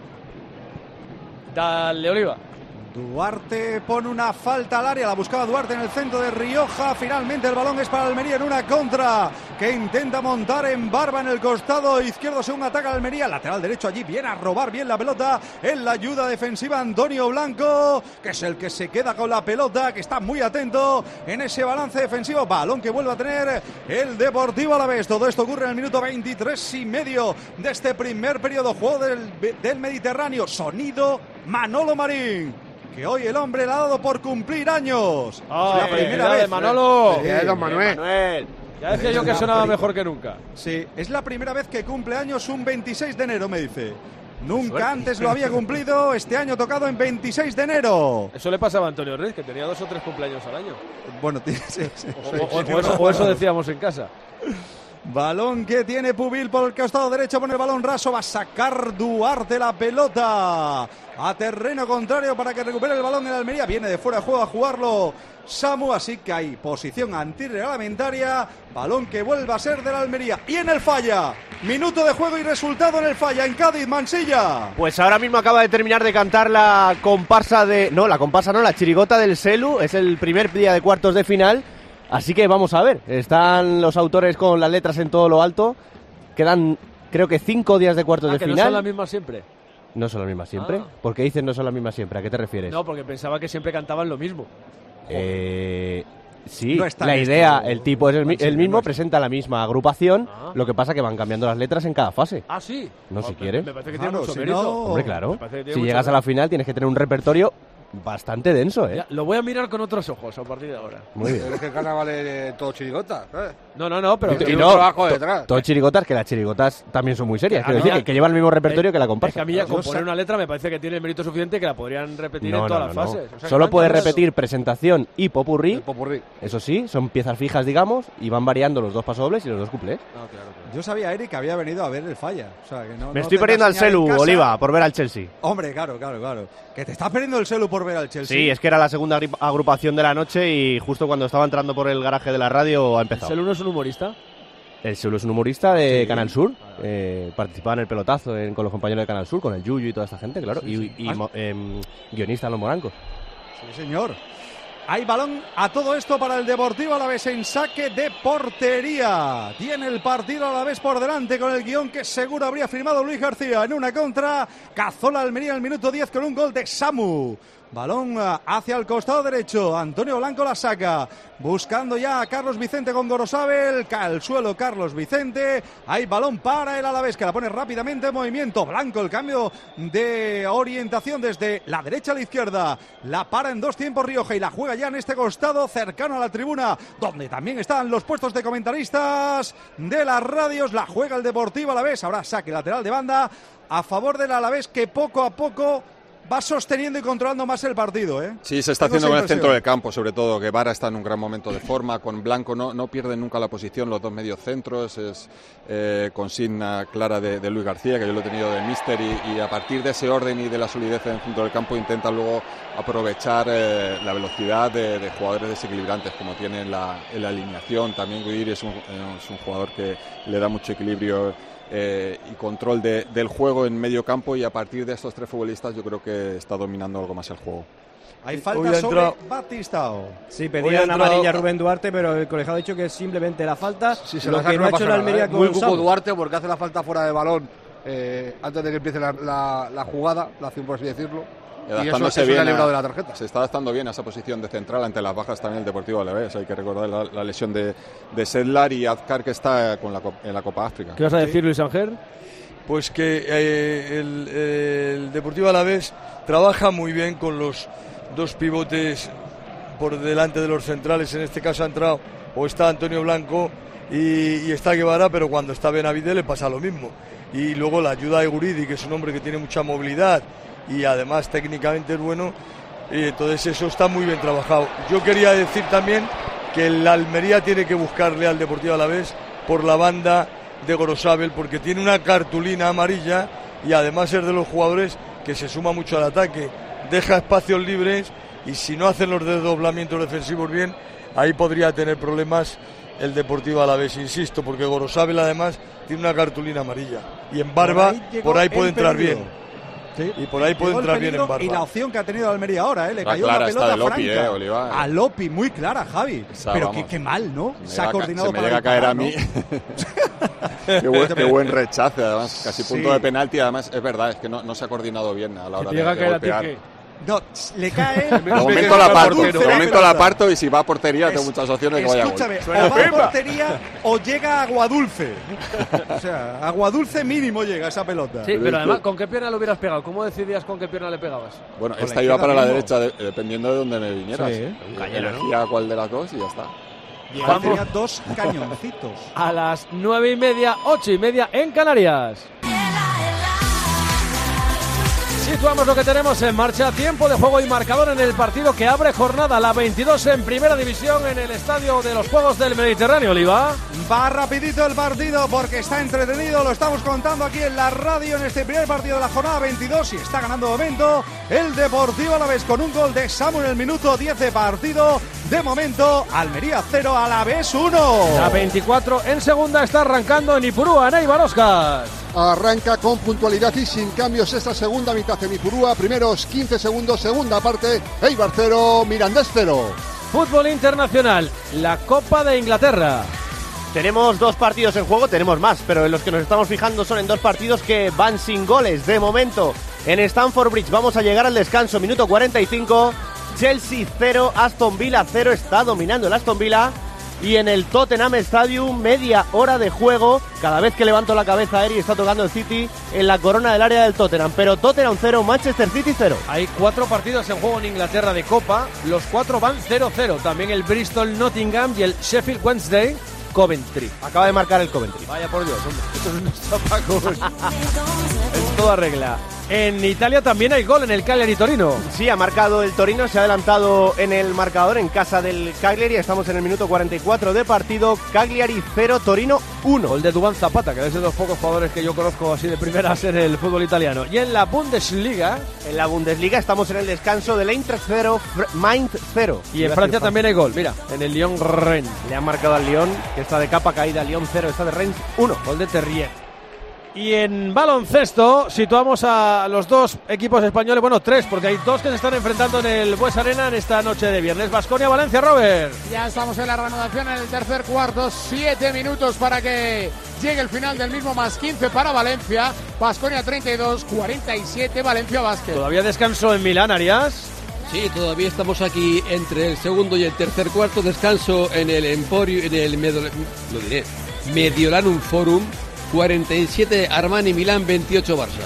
Dale, Oliva. Duarte pone una falta al área, la buscaba Duarte en el centro de Rioja. Finalmente el balón es para Almería en una contra que intenta montar en Barba en el costado izquierdo según ataca Almería. Lateral derecho allí, viene a robar bien la pelota en la ayuda defensiva Antonio Blanco, que es el que se queda con la pelota, que está muy atento en ese balance defensivo. Balón que vuelve a tener el Deportivo Alavés. Todo esto ocurre en el minuto 23,5 de este primer periodo. Juego del Mediterráneo. Sonido Manolo Marín, que hoy el hombre le ha dado por cumplir años. La primera vez. Manolo. De don Manuel. Ya decía yo que sonaba mejor que nunca. Sí, es la primera vez que cumple años un 26 de enero, me dice. Nunca antes lo había cumplido, este año tocado en 26 de enero. Eso le pasaba a Antonio Reyes, que tenía 2 o 3 cumpleaños al año. Bueno, o eso decíamos en casa. Balón que tiene Pubil por el costado derecho, pone el balón raso, va a sacar Duarte la pelota a terreno contrario para que recupere el balón en Almería. Viene de fuera de juego a jugarlo Samu, así que hay posición antirreglamentaria. Balón que vuelve a ser de la Almería. Y en el Falla, minuto de juego y resultado en el Falla, en Cádiz, Mansilla. Pues ahora mismo acaba de terminar de cantar la comparsa la chirigota del Selu. Es el primer día de cuartos de final. Así que vamos a ver, están los autores con las letras en todo lo alto. Quedan, creo que 5 días de cuartos de que final. ¿No son las mismas siempre? ¿No son las mismas siempre? ¿Por qué dicen no son las mismas siempre? ¿A qué te refieres? No, porque pensaba que siempre cantaban lo mismo. Sí, no está la esto, idea, el tipo es el mismo, no presenta la misma agrupación, lo que pasa que van cambiando las letras en cada fase. Ah, sí. No, si quieres. Me parece que tiene mucho mérito. Hombre, claro. Si llegas a la final tienes que tener un repertorio bastante denso, ¿eh? Ya, lo voy a mirar con otros ojos a partir de ahora. Muy bien. Pero es que el carnaval es todo chirigota, ¿sabes? No, pero... Y no, un trabajo detrás. Todo chirigotas, que las chirigotas también son muy serias. Quiero decir, que llevan el mismo repertorio que la comparsa. Es que a mí ya componer una letra me parece que tiene el mérito suficiente que la podrían repetir en todas las fases. O sea, solo puedes repetir presentación y popurrí. El popurrí. Eso sí, son piezas fijas, digamos, y van variando los 2 pasodobles y los 2 cuplés. Claro. Yo sabía, Eric, que había venido a ver el Falla. O sea, que me estoy perdiendo al Selu, Oliva, por ver al Chelsea. Hombre, claro. Que te estás perdiendo el Selu por ver al Chelsea. Sí, es que era la segunda agrupación de la noche y justo cuando estaba entrando por el garaje de la radio ha empezado. ¿El Selu no es un humorista? El Selu es un humorista de Canal Sur. Participaba en el pelotazo con los compañeros de Canal Sur, con el Yuyu y toda esta gente, claro. Sí. Guionista en Los Morancos. Sí, señor. Hay balón a todo esto para el Deportivo Alavés en saque de portería. Tiene el partido Alavés por delante con el guión que seguro habría firmado Luis García. En una contra, Cazorla Almería en el minuto 10 con un gol de Samu. Balón hacia el costado derecho. Antonio Blanco la saca. Buscando ya a Carlos Vicente con Gorosabel. Cae al suelo Carlos Vicente. Hay balón para el Alavés que la pone rápidamente en movimiento. Blanco, el cambio de orientación desde la derecha a la izquierda. La para en 2 tiempos Rioja y la juega ya en este costado cercano a la tribuna, donde también están los puestos de comentaristas de las radios. La juega el Deportivo Alavés. Ahora saque lateral de banda a favor del Alavés, que poco a poco va sosteniendo y controlando más el partido, ¿eh? Sí, se está haciendo con el centro del campo, sobre todo. Guevara está en un gran momento de forma, con Blanco no pierden nunca la posición, los 2 mediocentros, es consigna clara de Luis García, que yo lo he tenido de míster, y a partir de ese orden y de la solidez en el centro del campo intenta luego aprovechar la velocidad de jugadores desequilibrantes, como tiene en la alineación. También Guiri es un jugador que le da mucho equilibrio y control del juego en medio campo, y a partir de estos 3 futbolistas yo creo que está dominando algo más el juego. Hay falta sobre Batistao. Sí, pedían amarilla a Rubén Duarte, pero el colegiado ha dicho que es simplemente la falta. Sí, se lo que no ha hecho la Almería con muy cuco Samu. Duarte, porque hace la falta fuera de balón antes de que empiece la jugada, la acción por así decirlo. Y eso le ha librado de la tarjeta. Se está adaptando bien a esa posición de central ante las bajas también el Deportivo Alavés. Hay que recordar la lesión de Sedlar y Azcar, que está en la Copa África. ¿Qué vas a decir, Luis Ángel? Pues que el Deportivo Alavés trabaja muy bien con los 2 pivotes por delante de los centrales. En este caso ha entrado o está Antonio Blanco y está Guevara, pero cuando está Benavidez le pasa lo mismo. Y luego la ayuda de Guridi, que es un hombre que tiene mucha movilidad y además técnicamente es bueno, y entonces eso está muy bien trabajado. Yo quería decir también que el Almería tiene que buscarle al Deportivo Alavés por la banda de Gorosabel, porque tiene una cartulina amarilla y además es de los jugadores que se suma mucho al ataque, deja espacios libres y si no hacen los desdoblamientos defensivos bien, ahí podría tener problemas el Deportivo Alavés, insisto, porque Gorosabel además tiene una cartulina amarilla y en Barba por ahí puede entrar bien. Sí. Y por ahí puede entrar bien en Barba. Y la opción que ha tenido Almería ahora, le cayó clara, una pelota de Lopi, franca. Oliva. A Lopi, muy clara, Javi. Pero qué mal, ¿no? Se ha coordinado se me para llega a caer a ¿no? mí. Qué buen rechace, además, casi punto de penalti. Además, es verdad, es que no se ha coordinado bien a la hora de golpear. No, le cae. De momento la parto y si va a portería tengo muchas opciones de que vaya a gol. Escúchame, o va a portería o llega a Aguadulce. O sea, Aguadulce mínimo llega esa pelota. Sí, pero además, ¿con qué pierna lo hubieras pegado? ¿Cómo decidías con qué pierna le pegabas? Bueno, esta iba para la derecha, dependiendo de dónde me vinieras. Sí. Un cañero, ¿no? Cuál de las dos y ya está. Tenía 2 cañoncitos. A las 9:30, 8:30 en Canarias. Situamos lo que tenemos en marcha, tiempo de juego y marcador en el partido que abre jornada, la 22 en Primera División en el Estadio de los Juegos del Mediterráneo, Oliva. Va rapidito el partido porque está entretenido, lo estamos contando aquí en la radio en este primer partido de la jornada 22 y está ganando de momento el Deportivo Alavés con un gol de Samu en el minuto 10 de partido. De momento, Almería 0, Alavés 1. La 24 en segunda está arrancando en Ipurúa, Neibar Oscar. Arranca con puntualidad y sin cambios esta segunda mitad en Ipurúa. Primeros 15 segundos, segunda parte, Eibar 0, Mirandés 0. Fútbol internacional, la Copa de Inglaterra. Tenemos 2 partidos en juego, tenemos más, pero en los que nos estamos fijando son en 2 partidos que van sin goles. De momento, en Stamford Bridge vamos a llegar al descanso, minuto 45. Chelsea 0, Aston Villa 0, está dominando el Aston Villa. Y en el Tottenham Stadium, media hora de juego. Cada vez que levanto la cabeza, Eri está tocando el City en la corona del área del Tottenham. Pero Tottenham 0, Manchester City 0. Hay 4 partidos en juego en Inglaterra de Copa. Los 4 van 0-0. También el Bristol Nottingham y el Sheffield Wednesday Coventry. Acaba de marcar el Coventry. Vaya por Dios, hombre. Esto es unos zapacos. En toda regla. En Italia también hay gol en el Cagliari Torino. Sí, ha marcado el Torino, se ha adelantado en el marcador en casa del Cagliari. Estamos en el minuto 44 de partido. Cagliari 0, Torino 1. Gol de Duván Zapata, que es de los pocos jugadores que yo conozco así de primeras en el fútbol italiano. Y en la Bundesliga. En la Bundesliga estamos en el descanso del Eintracht 0, Mainz 0. Y en Francia también hay gol, mira, en el Lyon-Rennes. Le han marcado al Lyon, que está de capa caída. Lyon 0, está de Rennes 1. Gol de Terrier. Y en baloncesto situamos a los 2 equipos españoles, bueno, 3, porque hay 2 que se están enfrentando en el Bues Arena en esta noche de viernes. Baskonia-Valencia, Robert. Ya estamos en la reanudación en el tercer cuarto, 7 minutos para que llegue el final del mismo, más 15 para Valencia. Baskonia 32, 47, Valencia Basket. Todavía descanso en Milán, Arias. Sí, todavía estamos aquí entre el segundo y el tercer cuarto. Descanso en el Emporio, en el Mediolanum Forum. 47 Armani Milán, 28 Barça.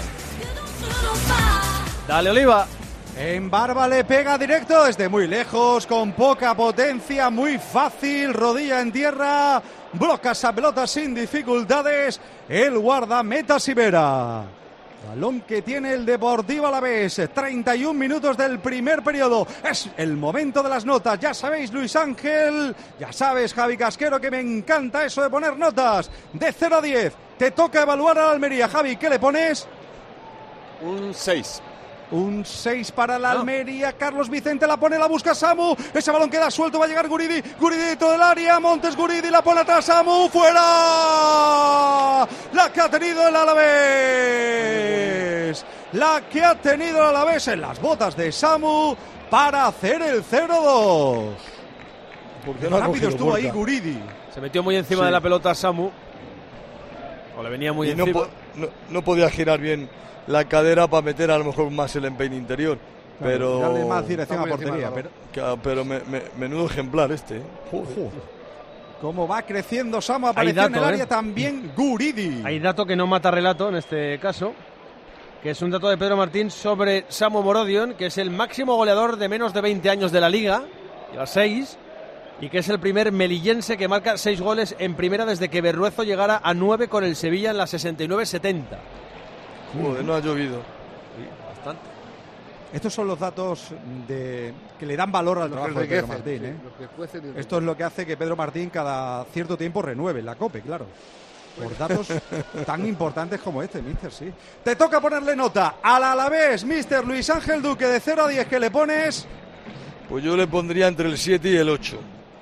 Dale, Oliva. En Barba le pega directo desde muy lejos, con poca potencia, muy fácil, rodilla en tierra, bloca esa pelota sin dificultades, el guardameta Sibera. Balón que tiene el Deportivo Alavés, 31 minutos del primer periodo. Es el momento de las notas. Ya sabéis, Luis Ángel, ya sabes, Javi Casquero, que me encanta eso de poner notas de 0 a 10. Te toca evaluar a la Almería. Javi, ¿qué le pones? Un 6. Un 6 para la Almería. Carlos Vicente la pone, la busca Samu. Ese balón queda suelto, va a llegar Guridi. Guridi dentro del área. Montes Guridi la pone atrás. Samu fuera. La que ha tenido el Alavés. La que ha tenido el Alavés en las botas de Samu para hacer el 0-2. Rápido estuvo ahí Guridi. Se metió muy encima de la pelota Samu. O le venía muy encima. No podía girar bien la cadera para meter a lo mejor más el empeine interior, pero darle más dirección a portería, pero menudo ejemplar este. Cómo va creciendo Samu, apareció en el área también Guridi. Hay dato que no mata relato en este caso, que es un dato de Pedro Martín sobre Samu Morodion, que es el máximo goleador de menos de 20 años de la Liga, lleva 6, y que es el primer melillense que marca 6 goles en primera desde que Berruezo llegara a 9 con el Sevilla en la 69-70. Joder, no ha llovido. Sí, bastante. Estos son los datos que le dan valor al trabajo de Pedro Martín. Esto es lo que hace que Pedro Martín cada cierto tiempo renueve la COPE, claro. Por datos tan importantes como este, mister, sí. Te toca ponerle nota al Alavés, mister Luis Ángel Duque, de 0 a 10, ¿qué le pones? Pues yo le pondría entre el 7 y el 8.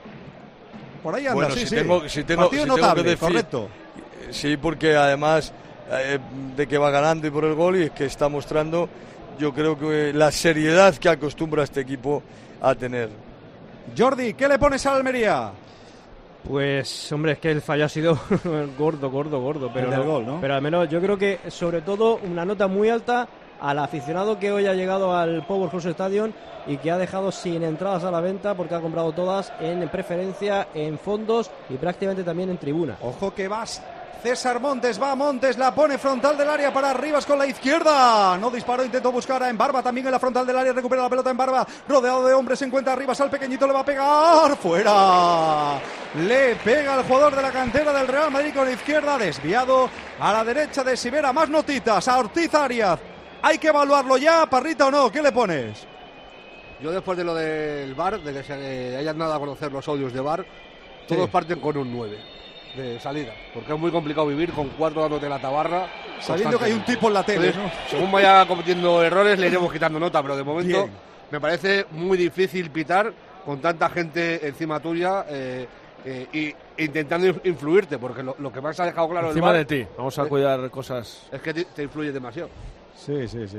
Por ahí anda, bueno, sí, si tengo partido notable, que decir, correcto. Sí, porque además de que va ganando y por el gol, y es que está mostrando, yo creo que la seriedad que acostumbra este equipo a tener. Jordi, ¿qué le pones a Almería? Pues, hombre, es que el fallo ha sido gordo, pero, del gol, ¿no? Pero al menos yo creo que, sobre todo, una nota muy alta al aficionado que hoy ha llegado al Powerhouse Stadium y que ha dejado sin entradas a la venta porque ha comprado todas en preferencia, en fondos y prácticamente también en tribuna. Ojo que vas César Montes, va Montes, la pone frontal del área para Rivas con la izquierda. No disparó, intentó buscar a Embarba también en la frontal del área, recupera la pelota Embarba, rodeado de hombres, se encuentra Rivas, al pequeñito le va a pegar, fuera. Le pega al jugador de la cantera del Real Madrid con la izquierda, desviado a la derecha de Sivera. Más notitas, a Ortiz Arias. ¿Hay que evaluarlo ya, Parrita, o no? ¿Qué le pones? Yo después de lo del VAR, de que se hayan dado a conocer los audios de VAR, todos parten con un 9 de salida, porque es muy complicado vivir con 4 dándote la tabarra, sabiendo que hay un tipo en la tele. Entonces, ¿no? Según vaya cometiendo errores le iremos quitando nota, pero de momento me parece muy difícil pitar con tanta gente encima tuya y intentando influirte, porque lo que más ha dejado claro encima el VAR, de ti, vamos a cuidar cosas. Es que te influye demasiado. Sí.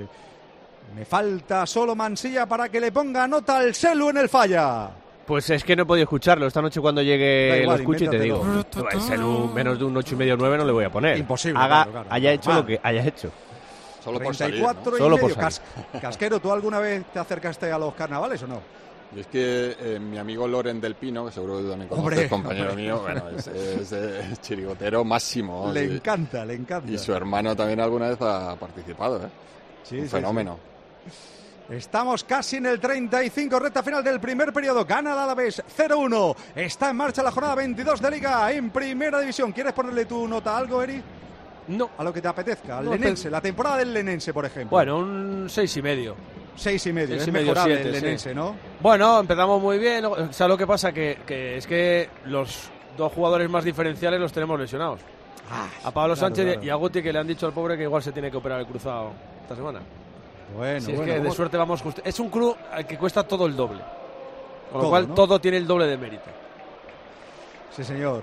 Me falta solo Mansilla para que le ponga nota al Selu en el Falla. Pues es que no he podido escucharlo. Esta noche cuando llegue igual, lo escucho y te digo. El Selu menos de un 8,5 o 9 no le voy a poner. Imposible. Claro. Haya hecho lo que haya hecho. Solo 34 por salir, ¿no? Solo por salir. Casquero, ¿tú alguna vez te acercaste a los carnavales o no? Y es que mi amigo Loren del Pino, que seguro que también conoces, compañero mío, bueno, es chirigotero máximo. Le encanta. Y su hermano también alguna vez ha participado, ¿eh? Sí, un fenómeno. Sí. Estamos casi en el 35, recta final del primer periodo. Gana el Alavés 0-1. Está en marcha la jornada 22 de Liga en Primera División. ¿Quieres ponerle tu nota a algo, Eri? No. A lo que te apetezca. Al Lenense, la temporada del Lenense, por ejemplo. Bueno, un 6,5. 6,5, es mejorable 7, el Lenense, sí. ¿No? Bueno, empezamos muy bien. O sea, lo que pasa que es que los dos jugadores más diferenciales los tenemos lesionados. A Pablo Sánchez y a Guti, que le han dicho al pobre que igual se tiene que operar el cruzado esta semana. Bueno, es que de suerte vamos justo. Es un club al que cuesta todo el doble. Con lo cual, ¿no? Todo tiene el doble de mérito. Sí, señor.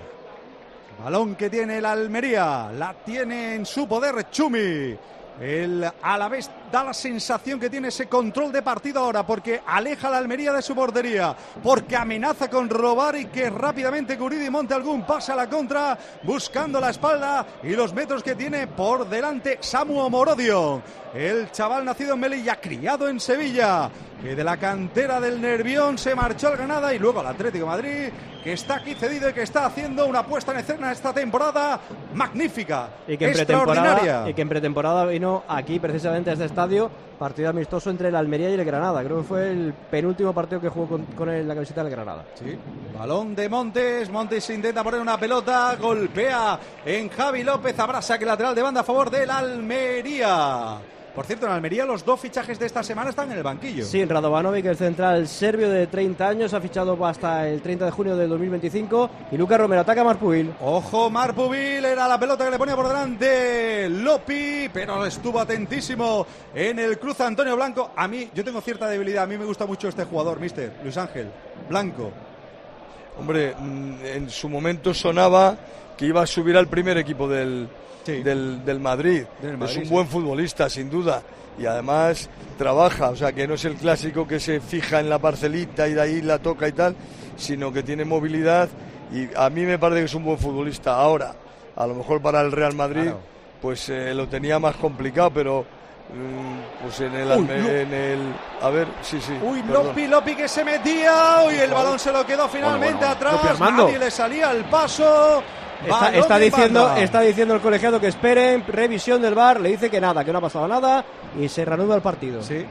Balón que tiene el Almería. La tiene en su poder Chumi. El Alavés da la sensación que tiene ese control de partido ahora, porque aleja a la Almería de su portería, porque amenaza con robar y que rápidamente Guridi monte algún pase a la contra, buscando la espalda y los metros que tiene por delante Samu Morodio, el chaval nacido en Melilla, criado en Sevilla, que de la cantera del Nervión se marchó al Granada y luego al Atlético de Madrid, que está aquí cedido y que está haciendo una puesta en escena esta temporada magnífica, y que extraordinaria. Y que en pretemporada vino aquí precisamente a este estadio, partido amistoso entre el Almería y el Granada. Creo que fue el penúltimo partido que jugó con la camiseta del Granada. Sí. Balón de Montes intenta poner una pelota, golpea en Javi López, habrá saque lateral de banda a favor del Almería. Por cierto, en Almería los dos fichajes de esta semana están en el banquillo. Sí, Radovanovic, el central serbio de 30 años, ha fichado hasta el 30 de junio del 2025. Y Lucas Romero ataca a Marpubil. Ojo, Marpubil, era la pelota que le ponía por delante Lopi, pero estuvo atentísimo en el cruce Antonio Blanco. A mí, yo tengo cierta debilidad, a mí me gusta mucho este jugador, mister Luis Ángel Blanco. Hombre, en su momento sonaba que iba a subir al primer equipo del Madrid. Es un buen futbolista, sin duda, y además trabaja, o sea, que no es el clásico que se fija en la parcelita y de ahí la toca y tal, sino que tiene movilidad, y a mí me parece que es un buen futbolista. Ahora, a lo mejor para el Real Madrid, claro, pues lo tenía más complicado, pero pues en el a ver, sí. Uy, Lopi que se metía, uy, el balón se lo quedó finalmente atrás, nadie le salía al paso. Está diciendo el colegiado que esperen revisión del VAR, le dice que nada, que no ha pasado nada y se reanuda el partido. Sí.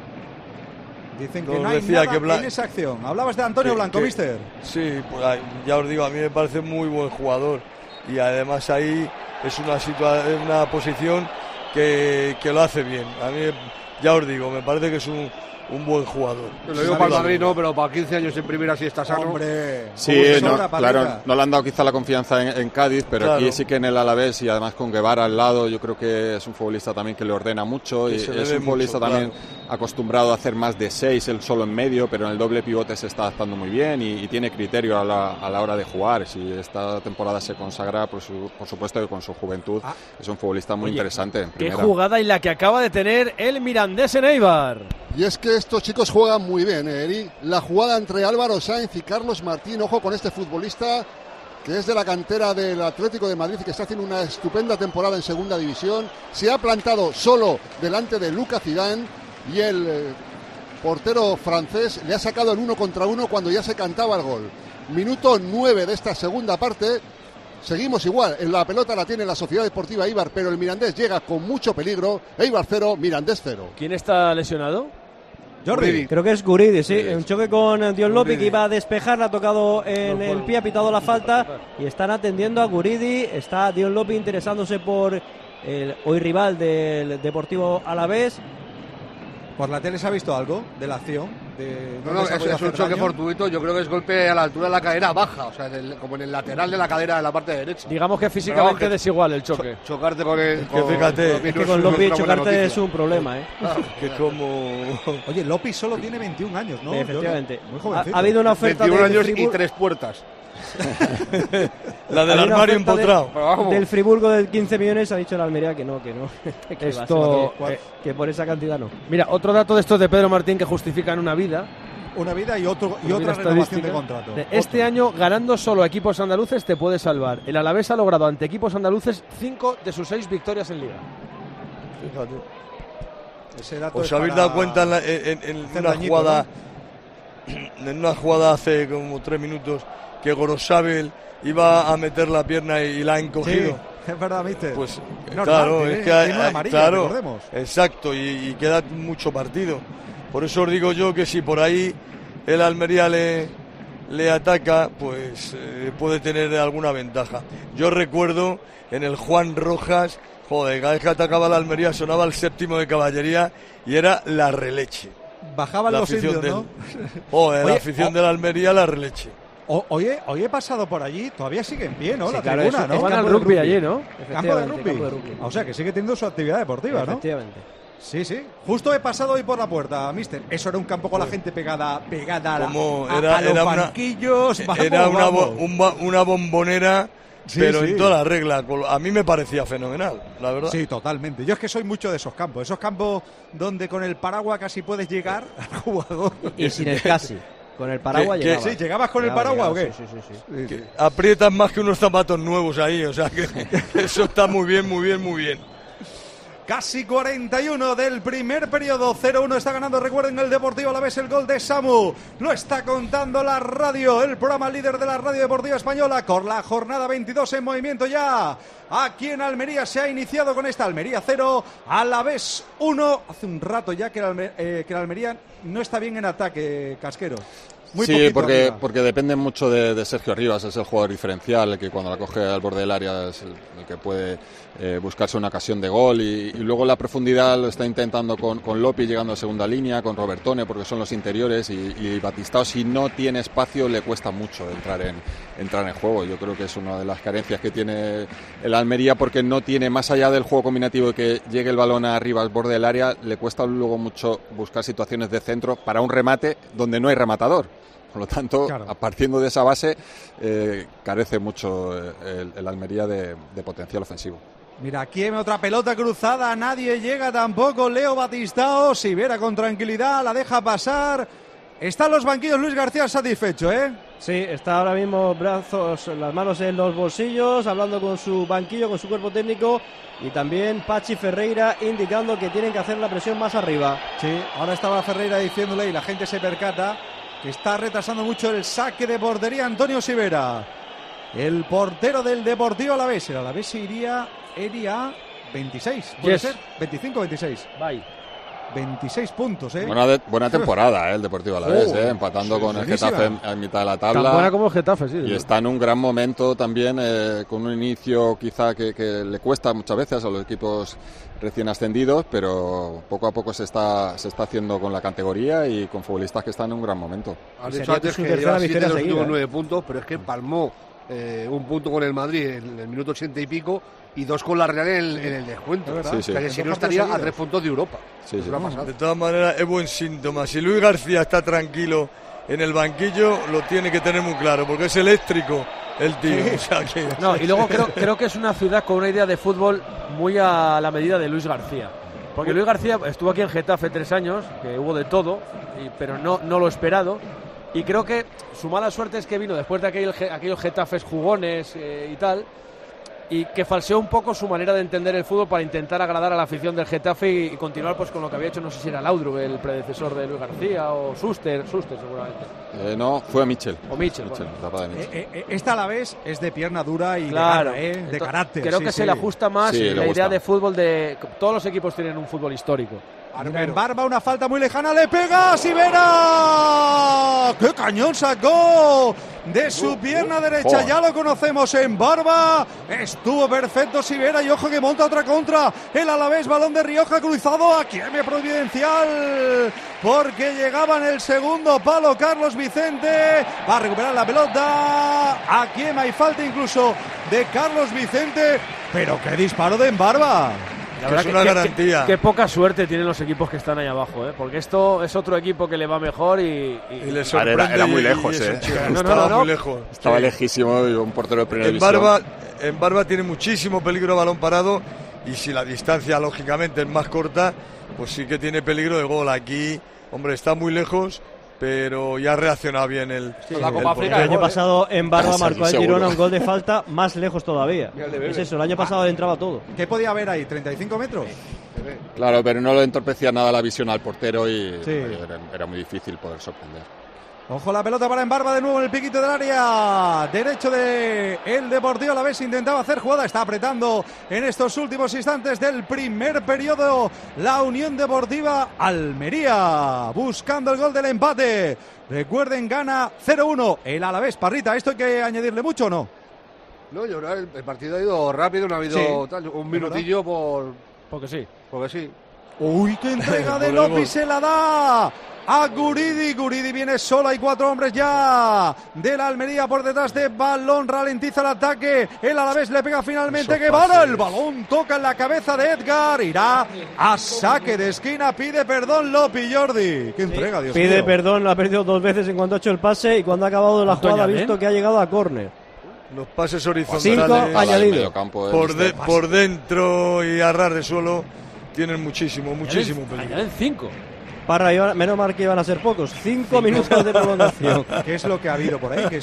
Dicen que no hay nada en esa acción. Hablabas de Antonio Blanco, mister. Sí, pues ya os digo, a mí me parece muy buen jugador y además ahí es una posición que lo hace bien. A mí, ya os digo, me parece que es un buen jugador. Lo digo para el Madrid, no, pero para 15 años en primera sí está sano. Hombre, sí, claro, no le han dado quizá la confianza en Cádiz, pero aquí sí que en el Alavés, y además con Guevara al lado, yo creo que es un futbolista también que le ordena mucho, y es un futbolista también acostumbrado a hacer más de 6, él solo en medio, pero en el doble pivote se está adaptando muy bien y tiene criterio a la hora de jugar. Si esta temporada se consagra, por supuesto que con su juventud es un futbolista muy interesante. Qué jugada y la que acaba de tener el Mirandés en Eibar. Y es que estos chicos juegan muy bien, Eri. La jugada entre Álvaro Sainz y Carlos Martín, ojo con este futbolista que es de la cantera del Atlético de Madrid y que está haciendo una estupenda temporada en segunda división. Se ha plantado solo delante de Lucas Zidane y el portero francés le ha sacado el 1 contra 1 cuando ya se cantaba el gol. Minuto 9 de esta segunda parte. Seguimos igual, en la pelota la tiene la Sociedad Deportiva Eibar, pero el Mirandés llega con mucho peligro. Eibar 0, Mirandés 0. ¿Quién está lesionado? Jordi. Creo que es Guridi, sí. Un choque con Dion Lopi que iba a despejar, le ha tocado en el pie, ha pitado la falta y están atendiendo a Guridi. Está Dion Lopi interesándose por el hoy rival del Deportivo Alavés. ¿Por la tele se ha visto algo de la acción? No, es un choque fortuito. Yo creo que es golpe a la altura de la cadera baja, o sea, como en el lateral de la cadera de la parte derecha. Digamos que físicamente desigual el choque. Chocarte con el... Fíjate. Es que con Lopi chocarte es un problema, ¿eh? Que como... Oye, Lopi solo tiene 21 años, ¿no? Efectivamente. Muy jovencito. Ha habido una oferta 21 del años Friburgo. y 3 puertas. La del armario empotrado. Del Friburgo de 15 millones ha dicho el Almería que no. Esto, que por esa cantidad no. Mira, otro dato de estos de Pedro Martín que justifican una vida. Una vida y otra renovación de contrato. Este año, ganando solo a equipos andaluces, te puede salvar. El Alavés ha logrado ante equipos andaluces 5 de sus 6 victorias en Liga. Fíjate. Ese dato ¿Os habéis dado cuenta en una jugada, en una jugada hace como 3 minutos, que Gorosabel iba a meter la pierna y la ha encogido? Sí, es verdad, mister. Pues normal, claro, es que hay, amarilla, recordemos. Exacto, y queda mucho partido. Por eso os digo yo que si por ahí el Almería le ataca, pues puede tener alguna ventaja. Yo recuerdo en el Juan Rojas, joder, cada vez que atacaba la Almería sonaba el séptimo de caballería y era la releche. Bajaban los indios, ¿no? Joder, la afición de la Almería, la releche. Hoy he pasado por allí, todavía sigue en pie, ¿no? Sí, la claro, tribuna, ¿no? Van al rugby allí, ¿no? Campo de rugby. O sea, que sigue teniendo su actividad deportiva, ¿no? Efectivamente. Sí. Justo he pasado hoy por la puerta, mister. Eso era un campo con la gente pegada a los banquillos. Era una bombonera, pero en toda la regla. A mí me parecía fenomenal, la verdad. Sí, totalmente. Yo es que soy mucho de esos campos donde con el paraguas casi puedes llegar al jugador. Y sin el casi. Con el paraguas llegabas. Sí, ¿llegabas con el paraguas o qué? Sí. Aprietas más que unos zapatos nuevos ahí, o sea que eso está muy bien. Casi 41 del primer periodo, 0-1 está ganando, recuerden, el Deportivo Alavés, el gol de Samu. Lo está contando la radio, el programa líder de la radio deportiva española, con la jornada 22 en movimiento ya. Aquí en Almería se ha iniciado con esta Almería 0, Alavés 1. Hace un rato ya que el Almería no está bien en ataque, Casquero. Sí, porque depende mucho de Sergio Rivas, es el jugador diferencial, el que cuando la coge al borde del área es el que puede buscarse una ocasión de gol y luego la profundidad lo está intentando con Lopi llegando a segunda línea, con Robertone porque son los interiores y Batistao si no tiene espacio le cuesta mucho entrar en juego. Yo creo que es una de las carencias que tiene el Almería porque no tiene, más allá del juego combinativo de que llegue el balón a Rivas al borde del área, le cuesta luego mucho buscar situaciones de centro para un remate donde no hay rematador. Por lo tanto, partiendo de esa base, carece mucho el Almería de potencial ofensivo. Mira, aquí hay otra pelota cruzada, nadie llega tampoco, Leo Batistao, Sivera con tranquilidad, la deja pasar. Están los banquillos, Luis García satisfecho, ¿eh? Sí, está ahora mismo las manos en los bolsillos, hablando con su banquillo, con su cuerpo técnico, y también Pachi Ferreira indicando que tienen que hacer la presión más arriba. Sí, ahora estaba Ferreira diciéndole y la gente se percata que está retrasando mucho el saque de portería Antonio Sivera, el portero del Deportivo Alavés. El Alavés iría 26, ¿puede ser? 25-26. Bye. 26 puntos, ¿eh? Buena temporada, el Deportivo Alavés, empatando con el Getafe en mitad de la tabla. Tan buena como el Getafe, sí. Y está en un gran momento también, con un inicio quizá que le cuesta muchas veces a los equipos recién ascendidos, pero poco a poco se está haciendo con la categoría y con futbolistas que están en un gran momento. Has dicho antes que lleva 7 de los últimos 9 puntos, pero es que palmó un punto con el Madrid en el minuto 80 y pico y 2 con la Real en el descuento. Sí. O sea que si no estaría a 3 puntos de Europa. Sí. De todas maneras es buen síntoma. Si Luis García está tranquilo en el banquillo, lo tiene que tener muy claro, porque es eléctrico el tío. O sea que... No, y luego creo que es una ciudad con una idea de fútbol muy a la medida de Luis García. Porque Luis García estuvo aquí en Getafe 3 años, que hubo de todo, pero no lo esperado. Y creo que su mala suerte es que vino después de aquellos Getafes jugones y tal, y que falseó un poco su manera de entender el fútbol para intentar agradar a la afición del Getafe y continuar pues con lo que había hecho, no sé si era Laudrup, el predecesor de Luis García, o Schuster seguramente. No, fue Michel. O Michel. Bueno. Esta Alavés es de pierna dura y claro, de gana, de carácter. Creo que se le ajusta más la idea de fútbol de... Todos los equipos tienen un fútbol histórico. En Barba, una falta muy lejana, le pega Sivera. ¡Qué cañón sacó de su pierna derecha! Ya lo conocemos en Barba. Estuvo perfecto Sivera y ojo que monta otra contra. El Alavés, balón de Rioja cruzado a Quieme Providencial, porque llegaba en el segundo palo Carlos Vicente. Va a recuperar la pelota. A Quieme hay falta incluso de Carlos Vicente. Pero qué disparo de Barba. La verdad es una garantía. Qué poca suerte tienen los equipos que están ahí abajo, porque esto es otro equipo que le va mejor y le sorprende. Era muy lejos, Estaba muy lejos. Estaba lejísimo y un portero de primera división. En Barba tiene muchísimo peligro balón parado, y si la distancia lógicamente es más corta, pues sí que tiene peligro de gol. Aquí, hombre, está muy lejos, pero ya ha reaccionado bien la Copa África. El año pasado en Barba marcó al Girona un gol de falta más lejos todavía. Es eso, el año pasado le entraba todo. ¿Qué podía haber ahí? ¿35 metros? Claro, pero no le entorpecía nada la visión al portero y era muy difícil poder sorprender. Ojo la pelota para Embarba de nuevo en el piquito del área derecho de el Deportivo Alavés. Intentaba hacer jugada, está apretando en estos últimos instantes del primer periodo la Unión Deportiva Almería, buscando el gol del empate. Recuerden, gana 0-1 el Alavés. Parrita, ¿esto hay que añadirle mucho o no? No, yo creo que el partido ha ido rápido, no ha habido un minutillo porque sí. Uy, qué entrega de López, se la da a Guridi. Guridi viene sola, hay 4 hombres ya de la Almería por detrás de balón, ralentiza el ataque, el Alavés le pega finalmente, que vara, el balón toca en la cabeza de Edgar, irá a saque de esquina, pide perdón Lopi, Jordi. Qué entrega, Dios mío. Pide perdón, lo ha perdido 2 veces en cuanto ha hecho el pase y cuando ha acabado la jugada ha visto que ha llegado a córner. Los pases horizontales 5 añadidos por dentro y a ras de suelo tienen muchísimo peligro. Añaden 5. Parra, menos mal que iban a ser pocos. 5 minutos de prolongación. ¿Qué es lo que ha habido por ahí? Que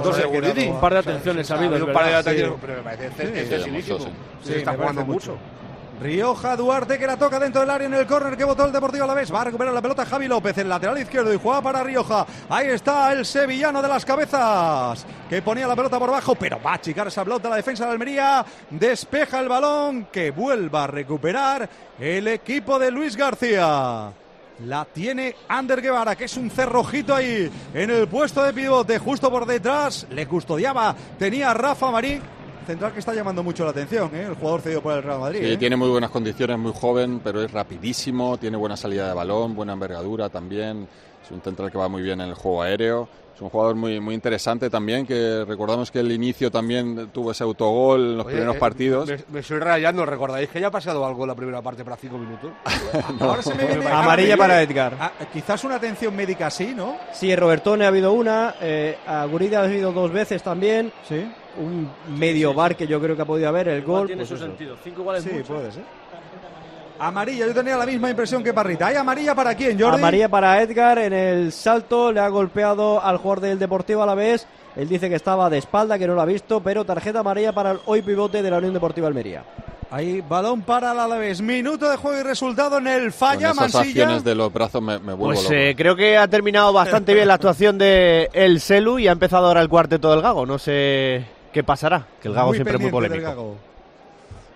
un par de atenciones ha habido. Un par de atenciones, pero me parece excesivísimo. Se está jugando mucho. Rioja Duarte, que la toca dentro del área en el córner que botó el Deportivo Alavés. Va a recuperar la pelota Javi López, el lateral izquierdo, y juega para Rioja. Ahí está el sevillano de las cabezas, que ponía la pelota por abajo, pero va a achicar esa pelota la defensa de Almería. Despeja el balón, que vuelva a recuperar el equipo de Luis García. La tiene Ander Guevara, que es un cerrojito ahí en el puesto de pivote, justo por detrás. Le custodiaba, tenía Rafa Marín. Central que está llamando mucho la atención, el jugador cedido por el Real Madrid. Sí, tiene muy buenas condiciones, muy joven, pero es rapidísimo, tiene buena salida de balón, buena envergadura también. Es un central que va muy bien en el juego aéreo. Es un jugador muy interesante también, que recordamos que el inicio también tuvo ese autogol en los primeros partidos. Me estoy rayando, ¿recordáis que ya ha pasado algo en la primera parte para 5 minutos? No. Ahora se me viene amarilla para Edgar. Quizás una atención médica sí, ¿no? Sí, Robertone ha habido una, a Guridi ha habido 2 veces también. Sí. Un medio bar que yo creo que ha podido haber, el gol. Tiene su sentido, 5 igual es mucho. Sí, puede ser. Amarilla, yo tenía la misma impresión que Parrita. ¿Hay amarilla para quién, Jordi? Amarilla para Edgar, en el salto le ha golpeado al jugador del Deportivo Alavés. Él dice que estaba de espalda, que no lo ha visto, pero tarjeta amarilla para el hoy pivote de la Unión Deportiva Almería. Ahí, balón para el Alavés. Minuto de juego y resultado en el falla. Con esas Mansilla. acciones de los brazos me vuelvo loco. Creo que ha terminado bastante bien la actuación de el Selu y ha empezado ahora el cuarteto del Gago. No sé qué pasará, que el Gago siempre es muy polémico.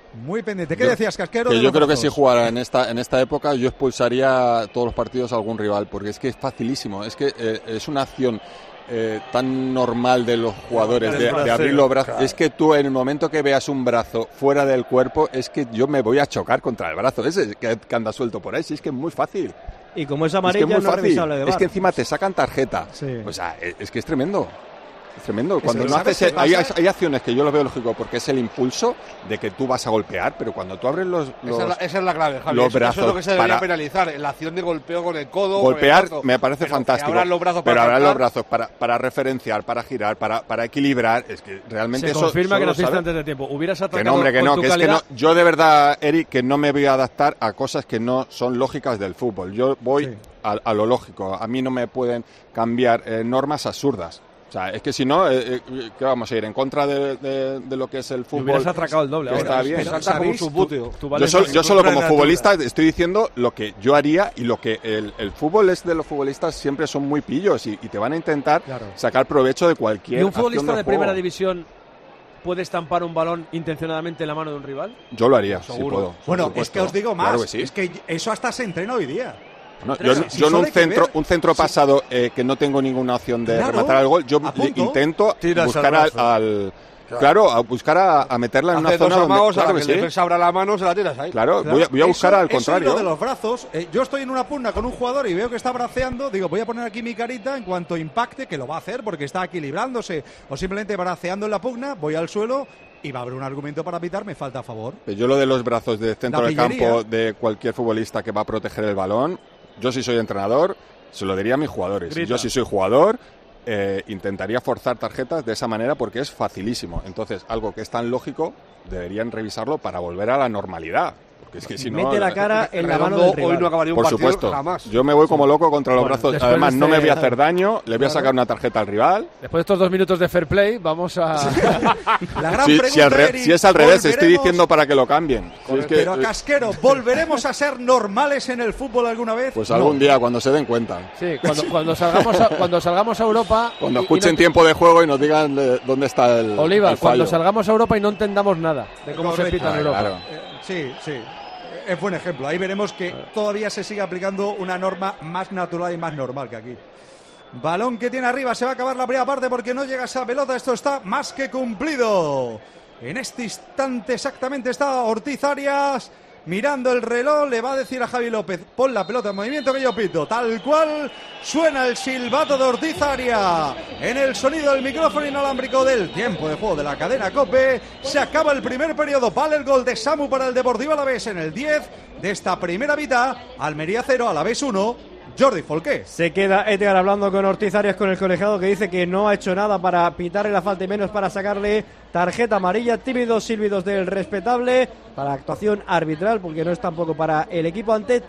Muy pendiente. ¿Qué decías, Casquero? Que yo creo que si jugara en esta época yo expulsaría todos los partidos a algún rival, porque es que es facilísimo, es que es una acción tan normal de los jugadores de abrir los brazos. Claro. Es que tú en el momento que veas un brazo fuera del cuerpo, es que yo me voy a chocar contra el brazo ese que anda suelto por ahí, sí, es que es muy fácil. Y como es amarilla, es que no es revisable de VAR. Es que encima te sacan tarjeta. Sí. O sea, es que es tremendo. Es tremendo. Cuando no haces, hay acciones que yo lo veo lógico porque es el impulso de que tú vas a golpear, pero cuando tú abres esa es la clave, Javi. Los brazos, eso es lo que se debería penalizar, la acción de golpeo con el codo. Golpear con el brazo, me parece fantástico. Abran los brazos pero abran los brazos para referenciar, para girar, para equilibrar. Es que realmente se eso. confirma que lo naciste antes de tiempo. Hubieras atacado que no, hombre, que no, que es que no. Yo de verdad, Eric, que no me voy a adaptar a cosas que no son lógicas del fútbol. Yo voy a lo lógico. A mí no me pueden cambiar normas absurdas. O sea, es que si no, ¿qué vamos a ir? ¿En contra de lo que es el fútbol? Hubieras atracado el doble. Está bien. Yo solo como futbolista estoy diciendo lo que yo haría y lo que el fútbol es de los futbolistas siempre son muy pillos y te van a intentar sacar provecho de cualquier. ¿Y un futbolista de primera división puede estampar un balón intencionadamente en la mano de un rival? Yo lo haría, seguro. Si puedo. Bueno, es que os digo más, claro que sí. es que eso hasta se entrena hoy día. No, yo en un centro pasado que no tengo ninguna opción de rematar al gol, yo intento buscar buscar a meterla en una zona donde claro que el defensa abra la mano, se la tiras ahí. Claro. Voy a buscar al contrario. Eso de los brazos, yo estoy en una pugna con un jugador y veo que está braceando, digo, voy a poner aquí mi carita en cuanto impacte, que lo va a hacer porque está equilibrándose o simplemente braceando en la pugna, voy al suelo y va a haber un argumento para pitar, me falta a favor. Yo lo de los brazos de centro del campo de cualquier futbolista que va a proteger el balón, yo si soy entrenador, se lo diría a mis jugadores. Yo si soy jugador, intentaría forzar tarjetas de esa manera porque es facilísimo. Entonces, algo que es tan lógico, deberían revisarlo para volver a la normalidad. Es que si mete la cara en la mano del rival. Hoy no acabaría un por partido supuesto. Jamás. Yo me voy como loco contra los brazos. Además, no me voy a hacer daño. Le voy a sacar una tarjeta al rival. Después de estos 2 minutos de fair play, vamos a... La gran pregunta, si es al revés, estoy diciendo para que lo cambien. Pero Casquero, ¿volveremos a ser normales en el fútbol alguna vez? Pues algún día, cuando se den cuenta. Sí, cuando salgamos a Europa... Cuando escuchen tiempo de juego y nos digan dónde está el Oliva, el fallo. Cuando salgamos a Europa y no entendamos nada de cómo se pita en Europa. Claro. Sí. Es buen ejemplo. Ahí veremos que todavía se sigue aplicando una norma más natural y más normal que aquí. Balón que tiene arriba. Se va a acabar la primera parte porque no llega esa pelota. Esto está más que cumplido. En este instante exactamente está Ortiz Arias mirando el reloj. Le va a decir a Javi López, pon la pelota en movimiento que yo pito. Tal cual suena el silbato de Ortiz Arias en el sonido del micrófono inalámbrico del tiempo de juego de la cadena COPE. Se acaba el primer periodo. Vale el gol de Samu para el Deportivo Alavés en el 10 de esta primera mitad. Almería 0, Alavés 1. Jordi Folqué. Se queda Edgar hablando con Ortiz Arias, con el colegiado, que dice que no ha hecho nada para pitarle la falta y menos para sacarle tarjeta amarilla. Tímidos silbidos del respetable para actuación arbitral, porque no es tampoco para el equipo ante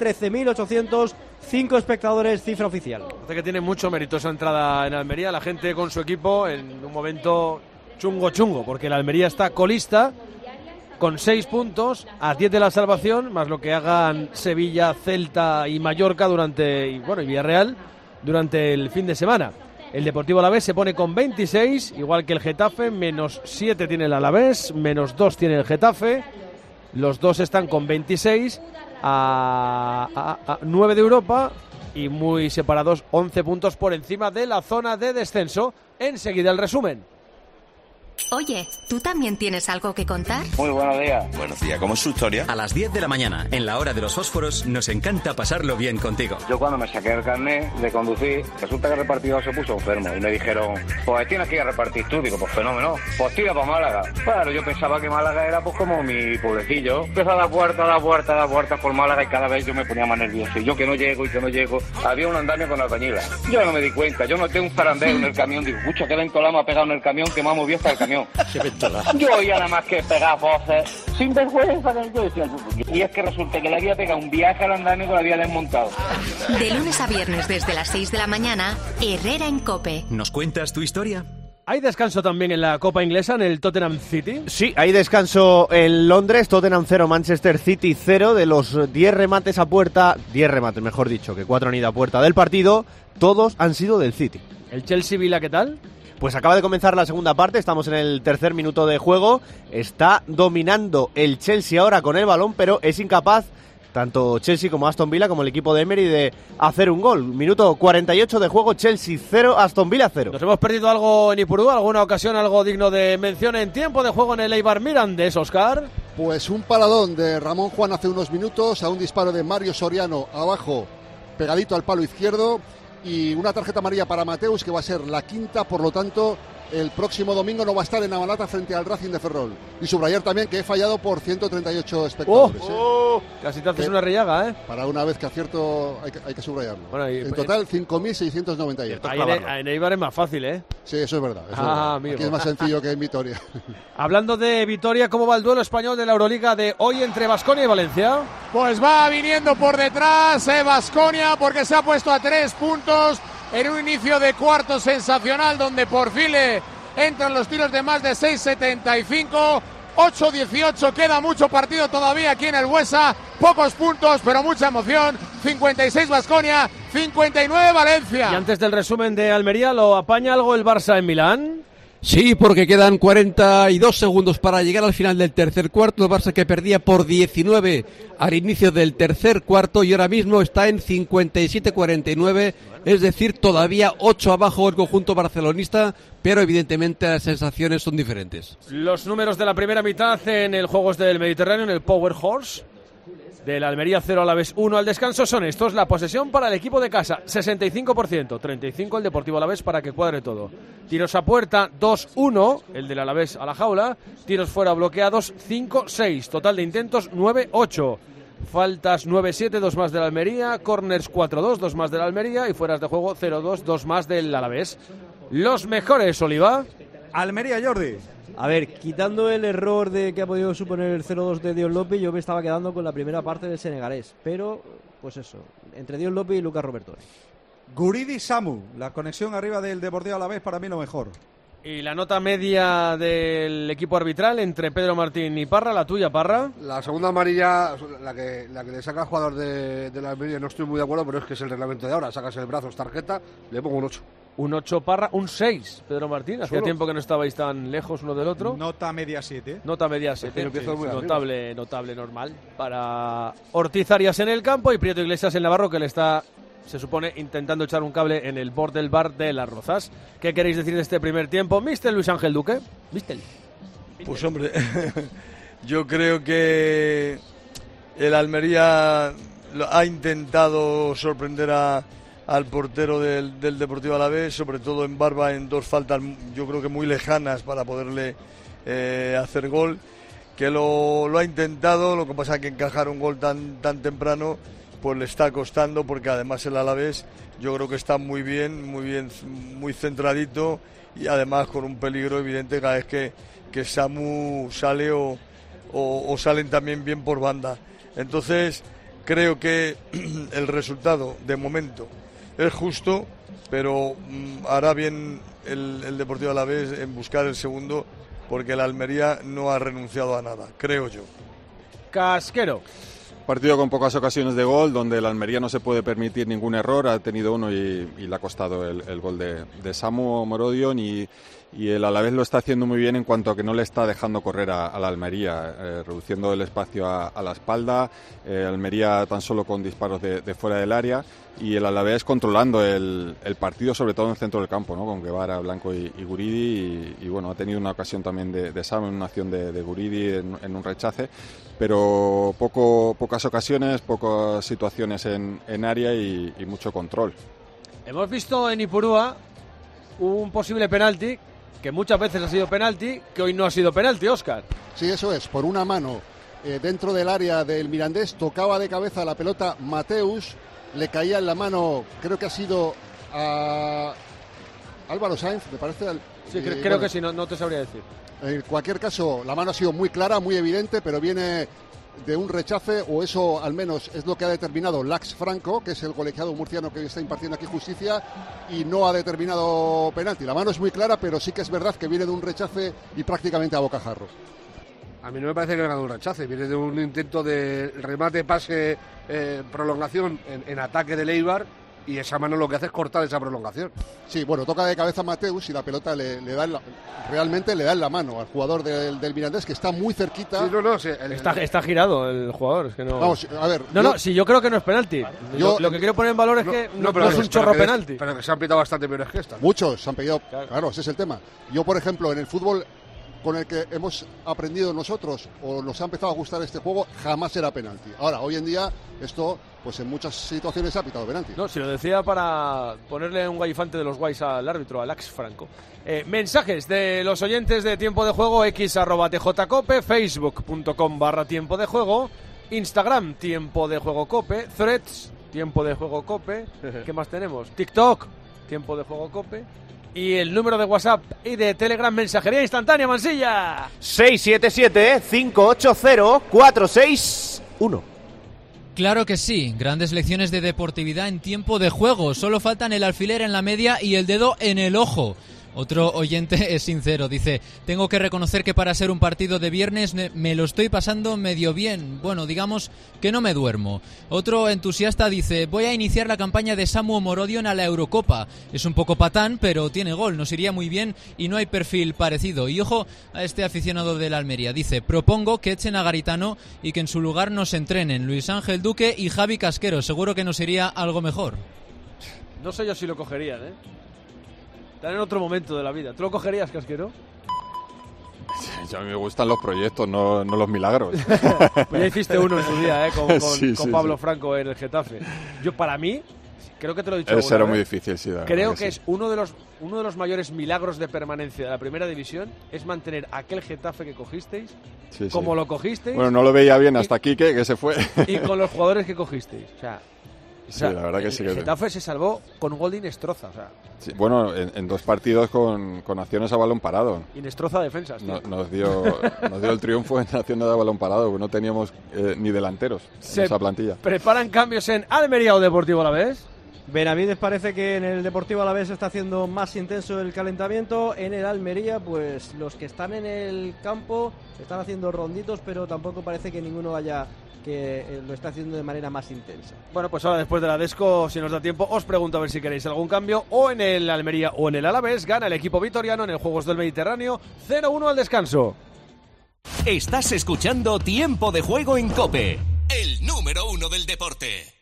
13.805 espectadores, cifra oficial. Parece que tiene mucho mérito esa entrada en Almería, la gente con su equipo en un momento chungo, porque la Almería está colista con 6 puntos, a 10 de la salvación, más lo que hagan Sevilla, Celta y Mallorca y Villarreal durante el fin de semana. El Deportivo Alavés se pone con 26, igual que el Getafe, menos 7 tiene el Alavés, menos 2 tiene el Getafe. Los dos están con 26 a 9 de Europa y muy separados, 11 puntos por encima de la zona de descenso. Enseguida el resumen. Oye, ¿tú también tienes algo que contar? Muy buenos días. Buenos días, ¿cómo es su historia? A las 10 de la mañana, en la hora de los fósforos, nos encanta pasarlo bien contigo. Yo cuando me saqué el carnet de conducir, resulta que el repartidor se puso enfermo y me dijeron, pues tienes que ir a repartir tú. Digo, pues fenómeno, pues tira para Málaga. Claro, yo pensaba que Málaga era pues como mi pueblecillo. Empezó a dar vueltas por Málaga y cada vez yo me ponía más nervioso. Y yo que no llego. Había un andamio con albañilas. Yo no me di cuenta, yo noté un zarandeo en el camión. Digo, escucha, que ventolado me ha pegado en el camión que me ha movido hasta el camión. Yo oía nada más que pegar voces sin vergüenza. Yo decía, y es que resulta que le había pegado un viaje al andamio que lo había desmontado. De lunes a viernes desde las 6 de la mañana, Herrera en COPE. ¿Nos cuentas tu historia? ¿Hay descanso también en la Copa Inglesa, en el Tottenham City? Sí, hay descanso en Londres, Tottenham 0, Manchester City 0. De los 10 remates a puerta, 10 remates mejor dicho, que 4 han ido a puerta del partido, todos han sido del City. ¿El Chelsea-Villa qué tal? Pues acaba de comenzar la segunda parte, estamos en el tercer minuto de juego, está dominando el Chelsea ahora con el balón, pero es incapaz tanto Chelsea como Aston Villa, como el equipo de Emery, de hacer un gol. Minuto 48 de juego, Chelsea 0, Aston Villa 0. ¿Nos hemos perdido algo en Ipurú? ¿Alguna ocasión, algo digno de mención en tiempo de juego en el Eibar Mirandés, Óscar? Pues un paradón de Ramón Juan hace unos minutos a un disparo de Mario Soriano abajo, pegadito al palo izquierdo, y una tarjeta amarilla para Mateus, que va a ser la quinta, por lo tanto el próximo domingo no va a estar en Amalata frente al Racing de Ferrol. Y subrayar también que he fallado por 138 espectadores. Casi te haces una rillaga, ¿eh? Para una vez que acierto hay que subrayarlo. Bueno, en total 5.698. En Eibar es más fácil, ¿eh? Sí, eso es verdad. Aquí es más sencillo que en Vitoria. Hablando de Vitoria, ¿cómo va el duelo español de la Euroliga de hoy entre Baskonia y Valencia? Pues va viniendo por detrás Baskonia, porque se ha puesto a 3 puntos en un inicio de cuarto sensacional, donde por fin le entran los tiros de más de 6.75. 8-18, queda mucho partido todavía aquí en el Buesa, pocos puntos pero mucha emoción. 56 Baskonia, 59 Valencia. Y antes del resumen de Almería, ¿lo apaña algo el Barça en Milán? Sí, porque quedan 42 segundos para llegar al final del tercer cuarto. El Barça, que perdía por 19 al inicio del tercer cuarto, y ahora mismo está en 57-49, es decir, todavía 8 abajo el conjunto barcelonista, pero evidentemente las sensaciones son diferentes. Los números de la primera mitad en el Juegos del Mediterráneo, en el Power Horse. Del Almería 0 Alavés 1 al descanso son estos: la posesión para el equipo de casa 65%, 35% el Deportivo Alavés, para que cuadre todo. Tiros a puerta 2-1, el del Alavés a la jaula. Tiros fuera bloqueados 5-6, total de intentos 9-8. Faltas 9-7, 2 más del Almería. Corners 4-2, 2 más del Almería. Y fueras de juego 0-2, 2 más del Alavés. Los mejores, Oliva. Almería, Jordi. A ver, quitando el error de que ha podido suponer el 0-2 de Dion López, yo me estaba quedando con la primera parte del senegalés. Pero, pues eso, entre Dion López y Lucas Roberto. Guridi Samu, la conexión arriba del Deportivo Alavés, para mí lo mejor. Y la nota media del equipo arbitral entre Pedro Martín y Parra, la tuya, Parra. La segunda amarilla, la que le saca al jugador de la Almería, no estoy muy de acuerdo, pero es que es el reglamento de ahora. Sacas el brazo, es tarjeta, le pongo un 8. Un 8 Parra, un 6 Pedro Martín. Hacía tiempo que no estabais tan lejos uno del otro. Nota media 7. Nota media 7. Notable, normal. Para Ortiz Arias en el campo y Prieto Iglesias en Navarro, que le está, se supone, intentando echar un cable en el borde del bar de Las Rozas. ¿Qué queréis decir de este primer tiempo, Mister Luis Ángel Duque? Mister. Pues hombre, yo creo que el Almería ha intentado sorprender al portero del Deportivo Alavés, sobre todo en Barba, en 2 faltas yo creo que muy lejanas para poderle hacer gol, que lo ha intentado. Lo que pasa es que encajar un gol tan temprano pues le está costando, porque además el Alavés yo creo que está muy bien, muy centradito, y además con un peligro evidente cada vez que Samu sale o salen también bien por banda. Entonces creo que el resultado de momento es justo, pero hará bien el Deportivo Alavés en buscar el segundo, porque el Almería no ha renunciado a nada, creo yo. Casquero. Partido con pocas ocasiones de gol, donde el Almería no se puede permitir ningún error. Ha tenido uno y le ha costado el gol de Samu Morodion, y el Alavés lo está haciendo muy bien en cuanto a que no le está dejando correr a la Almería, reduciendo el espacio a la espalda. Almería tan solo con disparos de fuera del área, y el Alavés controlando el partido, sobre todo en el centro del campo, ¿no? Con Guevara, Blanco y Guridi, y bueno, ha tenido una ocasión también de Samu, en una acción de Guridi en un rechace, pero pocas ocasiones, pocas situaciones en área y mucho control. Hemos visto en Ipurúa un posible penalti, que muchas veces ha sido penalti, que hoy no ha sido penalti, Óscar. Sí, eso es, por una mano dentro del área del Mirandés, tocaba de cabeza la pelota Mateus, le caía en la mano, creo que ha sido a Álvaro Sainz, me parece. Sí, creo que sí, no te sabría decir. En cualquier caso, la mano ha sido muy clara, muy evidente, pero viene de un rechace, o eso al menos es lo que ha determinado Lax Franco, que es el colegiado murciano que está impartiendo aquí justicia, y no ha determinado penalti. La mano es muy clara, pero sí que es verdad que viene de un rechace y prácticamente a bocajarro. A mí no me parece que venga de un rechace, viene de un intento de remate, pase, prolongación en ataque del Eibar, y esa mano lo que hace es cortar esa prolongación. Sí, bueno, toca de cabeza Mateus y la pelota realmente le da en la mano al jugador del Mirandés, que está muy cerquita. Sí, está girado el jugador, es que no... Vamos, a ver... si yo creo que no es penalti. Lo que quiero poner en valor es que no es un chorro penalti. Pero que se han pitado bastante peores que esta. Muchos se han pedido, claro, ese es el tema. Yo, por ejemplo, en el fútbol con el que hemos aprendido nosotros o nos ha empezado a gustar este juego, jamás era penalti. Ahora, hoy en día, esto, pues en muchas situaciones se ha pitado penalti. No, si lo decía para ponerle un guayifante de los guays al árbitro, al Ax Franco. Mensajes de los oyentes de Tiempo de Juego, x@tjcope, facebook.com/Tiempo de Juego, Instagram Tiempo de Juego Cope, Threads Tiempo de Juego Cope, ¿qué más tenemos? TikTok Tiempo de Juego Cope. Y el número de WhatsApp y de Telegram, mensajería instantánea, Mansilla. 677-580-461. Claro que sí, grandes lecciones de deportividad en Tiempo de Juego. Solo faltan el alfiler en la media y el dedo en el ojo. Otro oyente es sincero, dice: tengo que reconocer que para ser un partido de viernes me lo estoy pasando medio bien. Bueno, digamos que no me duermo. Otro entusiasta dice: voy a iniciar la campaña de Samu Morodion a la Eurocopa. Es un poco patán, pero tiene gol, nos iría muy bien y no hay perfil parecido. Y ojo a este aficionado de la Almería, dice: propongo que echen a Garitano y que en su lugar nos entrenen Luis Ángel Duque y Javi Casquero. Seguro que nos iría algo mejor. No sé yo si lo cogerían, Están en otro momento de la vida. ¿Tú lo cogerías, Casquero? Sí, a mí me gustan los proyectos, no los milagros. Pues ya hiciste uno en su día, con Pablo Franco en el Getafe. Yo, para mí, creo que te lo he dicho alguna vez. Eso era muy difícil, sí. Creo que es uno de los mayores milagros de permanencia de la Primera División, es mantener aquel Getafe que cogisteis, como lo cogisteis. Bueno, no lo veía bien hasta Quique, que se fue. Y con los jugadores que cogisteis. O sea, la verdad que sí. El Getafe se salvó con un gol de Inestroza. Sí, bueno, en 2 partidos con acciones a balón parado. Inestroza defensas. Nos dio el triunfo en acciones de balón parado. No teníamos ni delanteros en esa plantilla. ¿Preparan cambios en Almería o Deportivo Alavés? Benavides parece que en el Deportivo Alavés está haciendo más intenso el calentamiento. En el Almería, pues los que están en el campo están haciendo ronditos, pero tampoco parece que ninguno que lo está haciendo de manera más intensa. Bueno, pues ahora después de la Desco, si nos da tiempo, os pregunto a ver si queréis algún cambio. O en el Almería o en el Alavés, gana el equipo vitoriano en el Juegos del Mediterráneo 0-1 al descanso. Estás escuchando Tiempo de Juego en COPE, el número 1 del deporte.